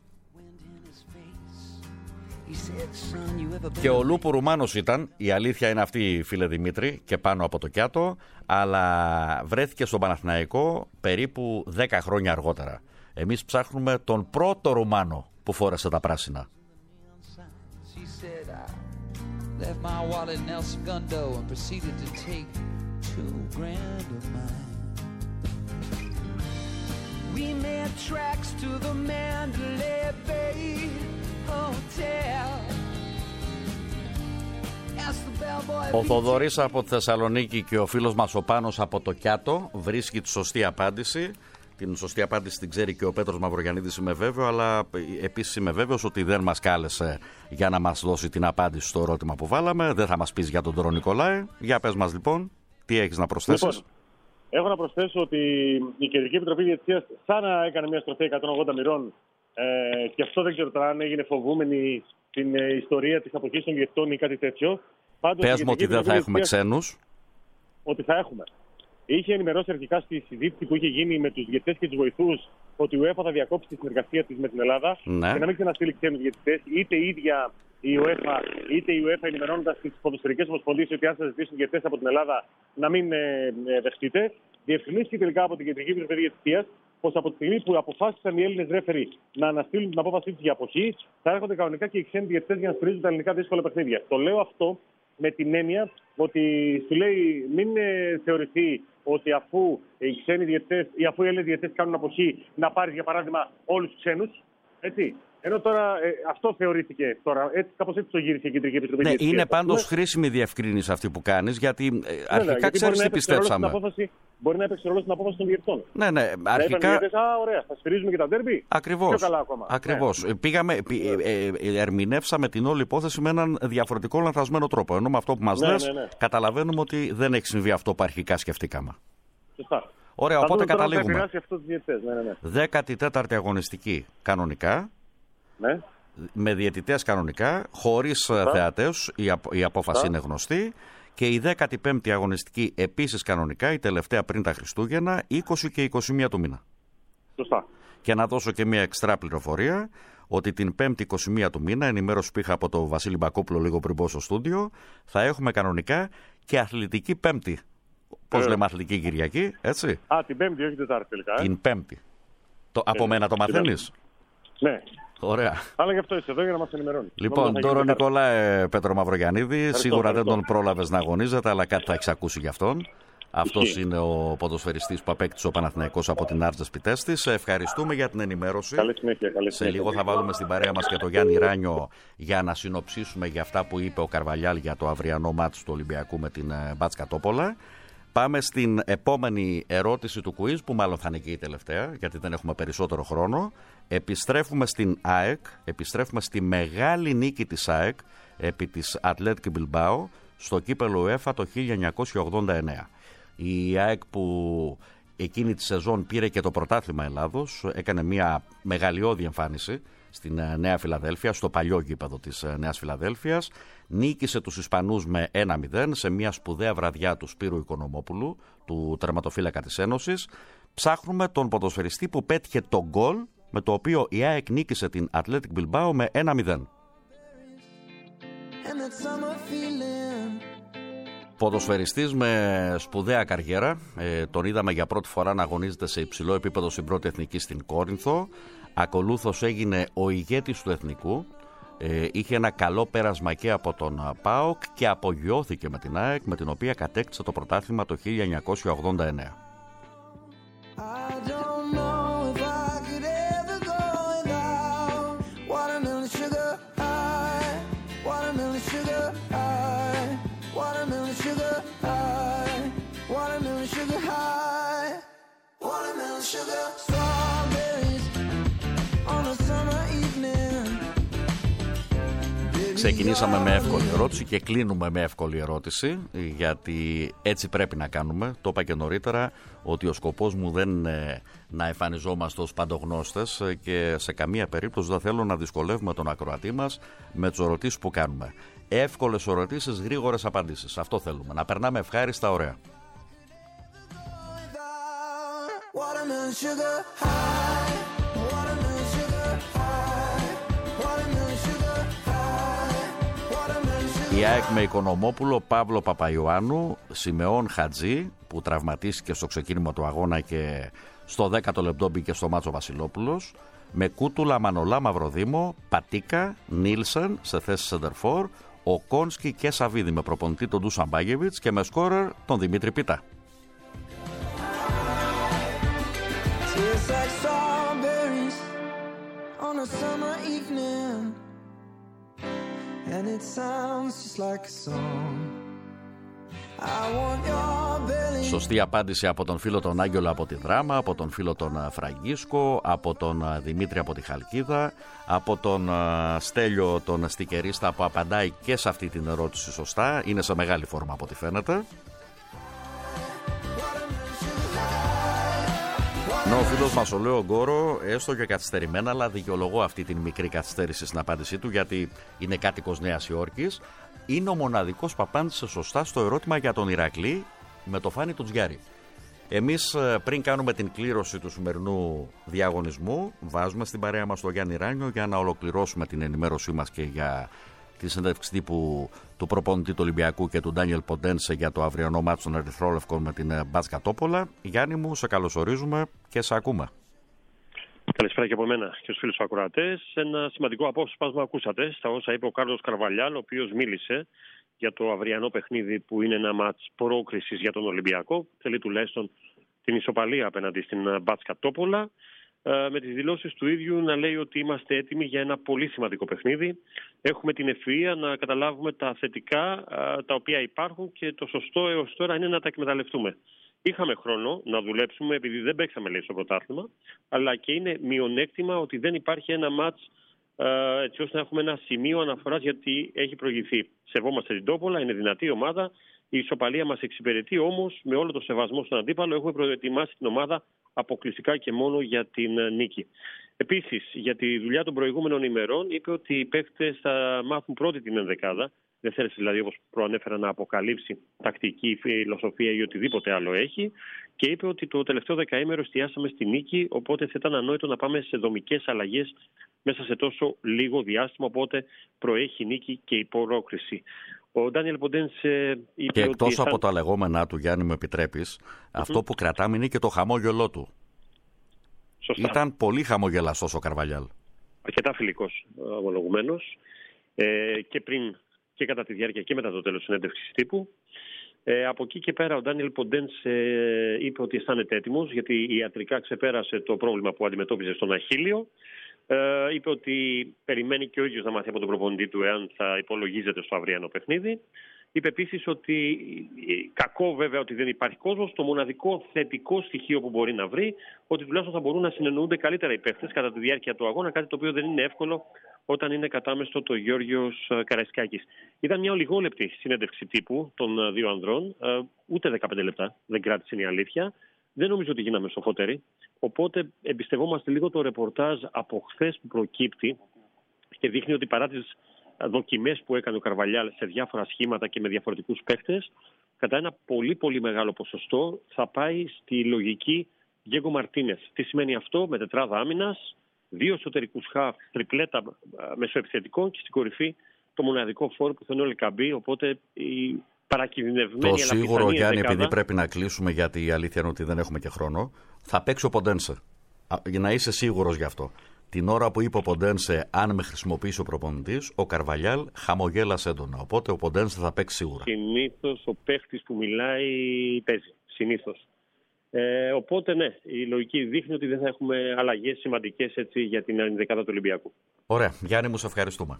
Speaker 1: Και ο Λούπου Ρουμάνος ήταν, η αλήθεια είναι αυτή, φίλε Δημήτρη, και πάνω από το Κιάτο, αλλά βρέθηκε στον Παναθηναϊκό περίπου δέκα χρόνια αργότερα. Εμείς ψάχνουμε τον πρώτο Ρουμάνο που φόρεσε τα πράσινα. We made tracks to the Mandalay Bay Hotel. Ο Θοδωρής από τη Θεσσαλονίκη και ο φίλος μας ο Πάνος από το Κιάτο βρίσκει τη σωστή απάντηση. Την σωστή απάντηση την ξέρει και ο Πέτρος Μαυρογιαννίδης, είμαι βέβαιο, αλλά επίσης είμαι βέβαιος ότι δεν μας κάλεσε για να μας δώσει την απάντηση στο ερώτημα που βάλαμε. Δεν θα μας πεις για τον Τωρό Νικολάε. Για πες μας λοιπόν, τι έχεις να προσθέσεις?
Speaker 2: Λοιπόν, έχω να προσθέσω ότι η Κεντρική Επιτροπή Διαιτησίας σαν να έκανε μια στροφή εκατόν ογδόντα μοιρών, ε, και αυτό δεν ξέρω τώρα αν έγινε φοβούμενη την ε, ιστορία της αποχής των διαιτητών ή κάτι τέτοιο. Πάντως,
Speaker 1: πες μου ότι δεν θα έχουμε ξένους.
Speaker 2: Ότι θα έχουμε. Είχε ενημερώσει αρχικά στη συζήτηση που είχε γίνει με τους διαιτητές και τους βοηθούς ότι η UEFA θα διακόψει τη συνεργασία της με την Ελλάδα,
Speaker 1: ναι,
Speaker 2: και να μην ξαναστείλει ξένους διαιτητές, είτε η ίδια η UEFA, είτε η UEFA ενημερώνοντας τις ποδοσφαιρικές ομοσπονδίες ότι αν σας ζητήσουν διαιτητές από την Ελλάδα να μην ε, ε, δεχτείτε. Διευκρινίστηκε τελικά από την Κεντρική Επιτροπή Διαιτησίας πως από τη στιγμή που αποφάσισαν οι Έλληνες ρέφεροι να αναστείλουν την απόφασή τους για αποχή, θα έρχονται κανονικά και οι ξένοι διαιτητές για να στηρίζουν τα ελληνικά δύσκολα παιχνίδια. Το λέω αυτό με την έννοια ότι σου λέει μην ε, θεωρηθεί ότι αφού οι ξένοι διαιτητές ή αφού οι Έλληνες διαιτητές κάνουν αποχή, να πάρεις για παράδειγμα όλους τους ξένους. Έτσι. Ενώ τώρα ε, αυτό θεωρήθηκε τώρα. Έτσι, κάπως έτσι το γύρισε η Κεντρική Επιτροπή.
Speaker 1: Ναι, είναι πάντως ναι, χρήσιμη διευκρίνηση αυτή που κάνεις, γιατί ε, αρχικά ναι, ναι, ξέρεις τι πιστέψαμε.
Speaker 2: Απόφαση, μπορεί να έπαιξε ρόλο στην απόφαση των διαιτητών.
Speaker 1: Ναι, ναι, αρχικά.
Speaker 2: Α, ωραία, θα σφυρίζουμε και τα ντέρμπι.
Speaker 1: Ακριβώς.
Speaker 2: Πιο καλά ακόμα.
Speaker 1: Ακριβώς.
Speaker 2: Ναι.
Speaker 1: Πήγαμε, ε, ε, ε, ερμηνεύσαμε την όλη υπόθεση με έναν διαφορετικό λανθασμένο τρόπο. Ενώ με αυτό που μας
Speaker 2: ναι,
Speaker 1: λες,
Speaker 2: ναι, ναι,
Speaker 1: καταλαβαίνουμε ότι δεν έχει συμβεί αυτό που αρχικά σκεφτήκαμε.
Speaker 2: Σωστά.
Speaker 1: Ωραία,
Speaker 2: θα
Speaker 1: οπότε
Speaker 2: δούμε τώρα
Speaker 1: καταλήγουμε.
Speaker 2: θα αυτό τους διαιτητές. Ναι, ναι, ναι.
Speaker 1: δέκατη τέταρτη αγωνιστική κανονικά.
Speaker 2: Ναι.
Speaker 1: Με διαιτητές κανονικά, χωρίς θεατές, η, απο, η απόφαση Φά. είναι γνωστή. Και η δέκατη πέμπτη αγωνιστική επίσης κανονικά, η τελευταία πριν τα Χριστούγεννα, είκοσι και είκοσι μία του μήνα.
Speaker 2: Σωστά.
Speaker 1: Και να δώσω και μία εξτρά πληροφορία, ότι την πέμπτη είκοσι μία του μήνα, ενημέρωση που είχα από τον Βασίλη Μπακόπουλο λίγο πριν πω στο στούντιο, θα έχουμε κανονικά και αθλητική Πέμπτη. Πώς ε. λέμε αθλητική Κυριακή, έτσι.
Speaker 2: Α, την Πέμπτη, όχι Τετάρτη τελικά. Ε.
Speaker 1: Την Πέμπτη. Το, ε, από μένα το μαθαίνεις.
Speaker 2: Ναι.
Speaker 1: Ωραία.
Speaker 2: Αλλά γι' αυτό είσαι εδώ για να μας ενημερώνει.
Speaker 1: Λοιπόν, τώρα Νικολάε Πέτρο Μαυρογιαννίδη, σίγουρα δεν τον πρόλαβες να αγωνίζεται, αλλά κάτι θα έχεις ακούσει γι' αυτόν. Αυτός είναι ο ποδοσφαιριστής που απέκτησε ο Παναθηναϊκός από την Άρτζες Πιτέστης. Ευχαριστούμε για την ενημέρωση.
Speaker 2: Καλή συνέχεια, καλή
Speaker 1: Σε λίγο θα βάλουμε στην παρέα μας και το Γιάννη Ράνιο για να συνοψίσουμε για αυτά που είπε ο Καρβαλιάλ για το αυριανό μάτς του Ολυμπιακού με την Μπάτς Τόπολα. Πάμε στην επόμενη ερώτηση του quiz, που μάλλον θα είναι και η τελευταία, γιατί δεν έχουμε περισσότερο χρόνο. Επιστρέφουμε στην ΑΕΚ, επιστρέφουμε στη μεγάλη νίκη της ΑΕΚ επί της Ατλέτικ Μπιλμπάο στο κύπελλο UEFA το χίλια εννιακόσια ογδόντα εννέα. Η ΑΕΚ που εκείνη τη σεζόν πήρε και το πρωτάθλημα Ελλάδος, έκανε μια μεγαλειώδη εμφάνιση στην Νέα Φιλαδέλφια, στο παλιό γήπεδο της Νέας Φιλαδέλφειας. Νίκησε τους Ισπανούς με ένα μηδέν σε μια σπουδαία βραδιά του Σπύρου Οικονομόπουλου, του τερματοφύλακα της Ένωσης. Ψάχνουμε τον ποδοσφαιριστή που πέτυχε το γκολ με το οποίο η ΑΕΚ νίκησε την Ατλέτικ Μπιλμπάο με ένα μηδέν. Ποδοσφαιριστής με σπουδαία καριέρα, ε, τον είδαμε για πρώτη φορά να αγωνίζεται σε υψηλό επίπεδο στην πρώτη εθνική στην Κόρινθο. Ακολούθως έγινε ο ηγέτης του εθνικού, ε, είχε ένα καλό πέρασμα και από τον ΠΑΟΚ και απογειώθηκε με την ΑΕΚ, με την οποία κατέκτησε το πρωτάθλημα το χίλια εννιακόσια ογδόντα εννέα. Ξεκινήσαμε με εύκολη ερώτηση και κλείνουμε με εύκολη ερώτηση, γιατί έτσι πρέπει να κάνουμε. Το είπα και νωρίτερα ότι ο σκοπός μου δεν είναι να εμφανιζόμαστε ως παντογνώστες και σε καμία περίπτωση δεν θέλω να δυσκολεύουμε τον ακροατή μας με τις ερωτήσεις που κάνουμε. Εύκολες ερωτήσεις, γρήγορες απαντήσεις. Αυτό θέλουμε. Να περνάμε ευχάριστα, ωραία. Η ΑΕΚ με Οικονομόπουλο, Παύλο Παπαϊωάννου, Σιμεών Χατζή, που τραυματίστηκε στο ξεκίνημα του αγώνα και στο δέκατο λεπτό μπήκε στο μάτσο Βασιλόπουλος, με Κούτουλα, Μανολά, Μαυροδήμο, Πατίκα, Νίλσεν σε θέση σεντερφόρ, ο Κόνσκι και Σαβίδη με προπονητή τον Ντούσαν Μπάγεβιτς και με σκόρερ τον Δημήτρη Πίτα. Σωστή απάντηση από τον φίλο τον Άγγελο από τη Δράμα, από τον φίλο τον Φραγκίσκο, από τον Δημήτρη από τη Χαλκίδα, από τον Στέλιο τον Στικερίστα που απαντάει και σε αυτή την ερώτηση σωστά. Είναι σε μεγάλη φόρμα από ό,τι φαίνεται. Ναι, ο φίλος μας ο Λέο Γκόρο, έστω και καθυστερημένα, αλλά δικαιολογώ αυτή την μικρή καθυστέρηση στην απάντησή του, γιατί είναι κάτοικος Νέας Υόρκης. Είναι ο μοναδικός που απάντησε σωστά στο ερώτημα για τον Ηρακλή με το Φάνη του Τζιάρη. Εμείς πριν κάνουμε την κλήρωση του σημερινού διαγωνισμού, βάζουμε στην παρέα μας τον Γιάννη Ράνιο για να ολοκληρώσουμε την ενημέρωσή μας και για τη συνέντευξη τύπου του προπονητή του Ολυμπιακού και του Ντάνιελ Ποντένσε για το αυριανό μάτσο των Ερυθρόλευκων με την Μπάτς Τόπολα. Γιάννη μου, σε καλωσορίζουμε και σε ακούμε.
Speaker 12: Καλησπέρα και από μένα και στους φίλους ακροατές. Ένα σημαντικό απόσπασμα ακούσατε στα όσα είπε ο Κάρλος Καρβαλιάλ, ο οποίος μίλησε για το αυριανό παιχνίδι που είναι ένα μάτς πρόκρισης για τον Ολυμπιακό. Θέλει τουλάχιστον την ισοπαλία απέναντι στην Μπάτς Τόπολα. Με τις δηλώσεις του ίδιου να λέει ότι είμαστε έτοιμοι για ένα πολύ σημαντικό παιχνίδι. Έχουμε την ευφυΐα να καταλάβουμε τα θετικά τα οποία υπάρχουν και το σωστό έως τώρα είναι να τα εκμεταλλευτούμε. Είχαμε χρόνο να δουλέψουμε επειδή δεν παίξαμε λέει στο πρωτάθλημα, αλλά και είναι μειονέκτημα ότι δεν υπάρχει ένα μάτς έτσι ώστε να έχουμε ένα σημείο αναφοράς γιατί έχει προηγηθεί. Σεβόμαστε την Τόπολα, είναι δυνατή ομάδα. Η ισοπαλία μας εξυπηρετεί, όμως με όλο το σεβασμό στον αντίπαλο έχουμε προετοιμάσει την ομάδα αποκλειστικά και μόνο για την νίκη. Επίσης, για τη δουλειά των προηγούμενων ημερών είπε ότι οι παίκτες θα μάθουν πρώτη την ενδεκάδα. Δεν θέλει δηλαδή, όπως προανέφερα, να αποκαλύψει τακτική, φιλοσοφία ή οτιδήποτε άλλο έχει. Και είπε ότι το τελευταίο δεκαήμερο εστιάσαμε στη νίκη, οπότε θα ήταν ανόητο να πάμε σε δομικές αλλαγές μέσα σε τόσο λίγο διάστημα. Οπότε προέχει νίκη και η πρόκριση. Ο Ντάνιελ Ποντένς είπε.
Speaker 1: Και εκτός
Speaker 12: ότι...
Speaker 1: από τα λεγόμενά του, Γιάννη, μου επιτρέπεις, mm-hmm. αυτό που κρατάμε είναι και το χαμόγελό του.
Speaker 12: Σωστά.
Speaker 1: Ήταν πολύ χαμογελαστός ο Καρβαλιάλ.
Speaker 12: Αρκετά φιλικός, ομολογουμένος. Ε, και πριν και κατά τη διάρκεια και μετά το τέλος της συνέντευξης τύπου. Ε, από εκεί και πέρα ο Ντάνιελ Ποντένς ε, είπε ότι αισθάνεται έτοιμος γιατί ιατρικά ξεπέρασε το πρόβλημα που αντιμετώπιζε στον Αχίλιο. Ε, είπε ότι περιμένει και ο ίδιος να μάθει από τον προπονητή του εάν θα υπολογίζεται στο αυριανό παιχνίδι. Είπε επίσης ότι κακό βέβαια ότι δεν υπάρχει κόσμος, το μοναδικό θετικό στοιχείο που μπορεί να βρει, ότι τουλάχιστον θα μπορούν να συνεννοούνται καλύτερα οι παίχτες κατά τη διάρκεια του αγώνα, κάτι το οποίο δεν είναι εύκολο όταν είναι κατάμεστο το Γιώργος Καραϊσκάκης. Ήταν μια ολιγόλεπτη συνέντευξη τύπου των δύο ανδρών, ούτε δεκαπέντε λεπτά, δεν κράτησε η αλήθεια. Δεν νομίζω ότι γίναμε σοφότεροι, οπότε εμπιστευόμαστε λίγο το ρεπορτάζ από χθες που προκύπτει και δείχνει ότι παρά τις δοκιμές που έκανε ο Καρβαλιάλ σε διάφορα σχήματα και με διαφορετικούς παίχτες, κατά ένα πολύ πολύ μεγάλο ποσοστό θα πάει στη λογική Διέγκο Μαρτίνες. Τι σημαίνει αυτό? Με τετράδα άμυνας, δύο εσωτερικούς χαφ, τριπλέτα μεσοεπιθετικών και στην κορυφή το μοναδικό φόρο που θα είναι ο Λεκαμπή, οπότε η παρακινδυνευμένη.
Speaker 1: Το σίγουρο, Γιάννη, επειδή πρέπει να κλείσουμε γιατί η αλήθεια είναι ότι δεν έχουμε και χρόνο, θα παίξει ο Ποντένσε. Για να είσαι σίγουρος γι' αυτό. Την ώρα που είπε ο Ποντένσε, αν με χρησιμοποιήσει ο προπονητής, ο Καρβαλιάλ χαμογέλασε έντονα. Οπότε ο Ποντένσε θα παίξει σίγουρα.
Speaker 12: Συνήθως ο παίχτης που μιλάει παίζει. Συνήθως. Ε, οπότε ναι, η λογική δείχνει ότι δεν θα έχουμε αλλαγές σημαντικές έτσι, για την ενδεκάδα του Ολυμπιακού.
Speaker 1: Ωραία. Γιάννη, μου σε ευχαριστούμε.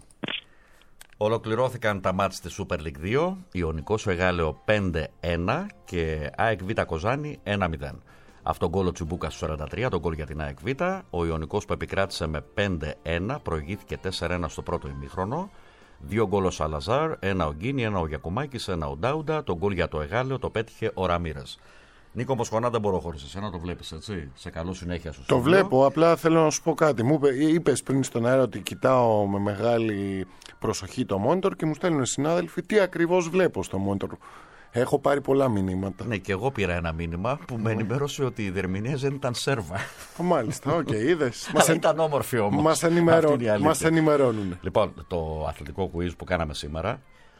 Speaker 1: Ολοκληρώθηκαν τα μάτς της Super League δύο. Ιωνικός Εγάλεο πέντε ένα και ΑΕΚ Β Κοζάνη ένα μηδέν. Αυτό γκολ ο Τσιμπούκα στο σαράντα τρία, το γκολ για την ΑΕΚ Β. Ο Ιωνικός που επικράτησε με πέντε ένα, προηγήθηκε τέσσερα ένα στο πρώτο ημίχρονο. Δύο γκολ ο Σαλαζάρ, ένα ο Γκίνη, ένα ο Γιακουμάκης, ένα ο Ντάουντα. Το γκολ για το Εγάλεο το πέτυχε ο Ραμίρες. Νίκο Μοσχονά, δεν μπορώ χωρίς εσένα, το βλέπεις έτσι. Σε καλό συνέχεια σου.
Speaker 3: Το βλέπω, απλά θέλω να σου πω κάτι. Μου είπες πριν στον αέρα ότι κοιτάω με μεγάλη προσοχή το monitor και μου στέλνουν συνάδελφοι τι ακριβώς βλέπω στο monitor. Έχω πάρει πολλά μηνύματα.
Speaker 1: Ναι, και εγώ πήρα ένα μήνυμα που με ενημέρωσε ότι η διερμηνία δεν ήταν Σέρβα.
Speaker 3: Μάλιστα, οκ, okay, είδες.
Speaker 1: Μας εν... ήταν όμορφη όμως.
Speaker 3: Μας, ενημερώ... Μας ενημερώνουν.
Speaker 1: Λοιπόν, το αθλητικό quiz που κάναμε σήμερα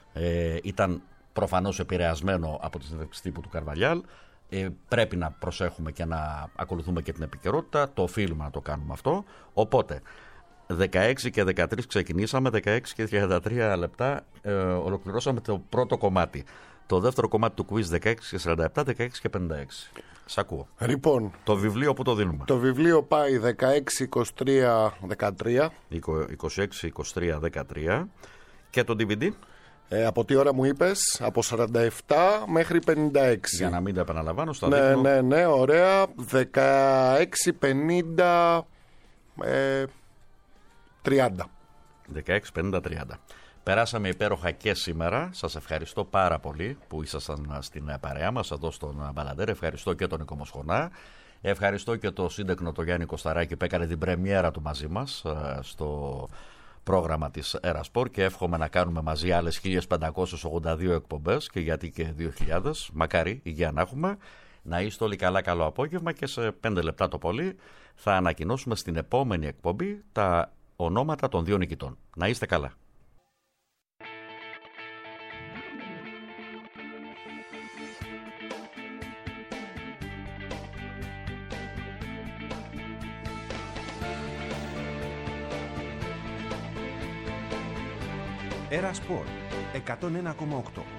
Speaker 1: ε, ήταν προφανώς επηρεασμένο από τη συνέντευξη τύπου του Καρβαλιάλ. Ε, πρέπει να προσέχουμε και να ακολουθούμε και την επικαιρότητα. Το οφείλουμε να το κάνουμε αυτό. Οπότε, δεκαέξι και δεκατρείς ξεκινήσαμε, δεκαέξι και τριάντα τρία λεπτά ε, ολοκληρώσαμε το πρώτο κομμάτι. Το δεύτερο κομμάτι του quiz δεκαέξι και σαράντα επτά, δεκαέξι και πενήντα έξι. Σ' ακούω.
Speaker 3: Λοιπόν,
Speaker 1: το βιβλίο που το δίνουμε.
Speaker 3: Το βιβλίο πάει δεκαέξι είκοσι τρία δεκατρία.
Speaker 1: είκοσι έξι είκοσι τρία δεκατρία. Και το ντι βι ντι.
Speaker 3: Ε, από τι ώρα μου είπες? Από σαράντα επτά μέχρι πενήντα έξι.
Speaker 1: Για να μην τα επαναλαμβάνω, στα
Speaker 3: ναι,
Speaker 1: δείχνω.
Speaker 3: Ναι, ναι, ωραία. δεκαέξι πενήντα τριάντα.
Speaker 1: δεκαέξι πενήντα τριάντα. Περάσαμε υπέροχα και σήμερα. Σας ευχαριστώ πάρα πολύ που ήσασταν στην παρέα μας εδώ στον Μπαλαντέρ. Ευχαριστώ και τον Νίκο Μοσχονά. Ευχαριστώ και το σύντεκνο τον Γιάννη Κωσταράκη που έκανε την πρεμιέρα του μαζί μας στο πρόγραμμα της Ερασπορ και εύχομαι να κάνουμε μαζί άλλες χίλιες πεντακόσιες ογδόντα δύο εκπομπές και γιατί και δύο χιλιάδες. Μακάρι, υγεία να έχουμε. Να είστε όλοι καλά, καλό απόγευμα και σε πέντε λεπτά το πολύ θα ανακοινώσουμε στην επόμενη εκπομπή τα ονόματα των δύο νικητών. Να είστε καλά.
Speaker 13: Era Sport εκατόν ένα κόμμα οκτώ.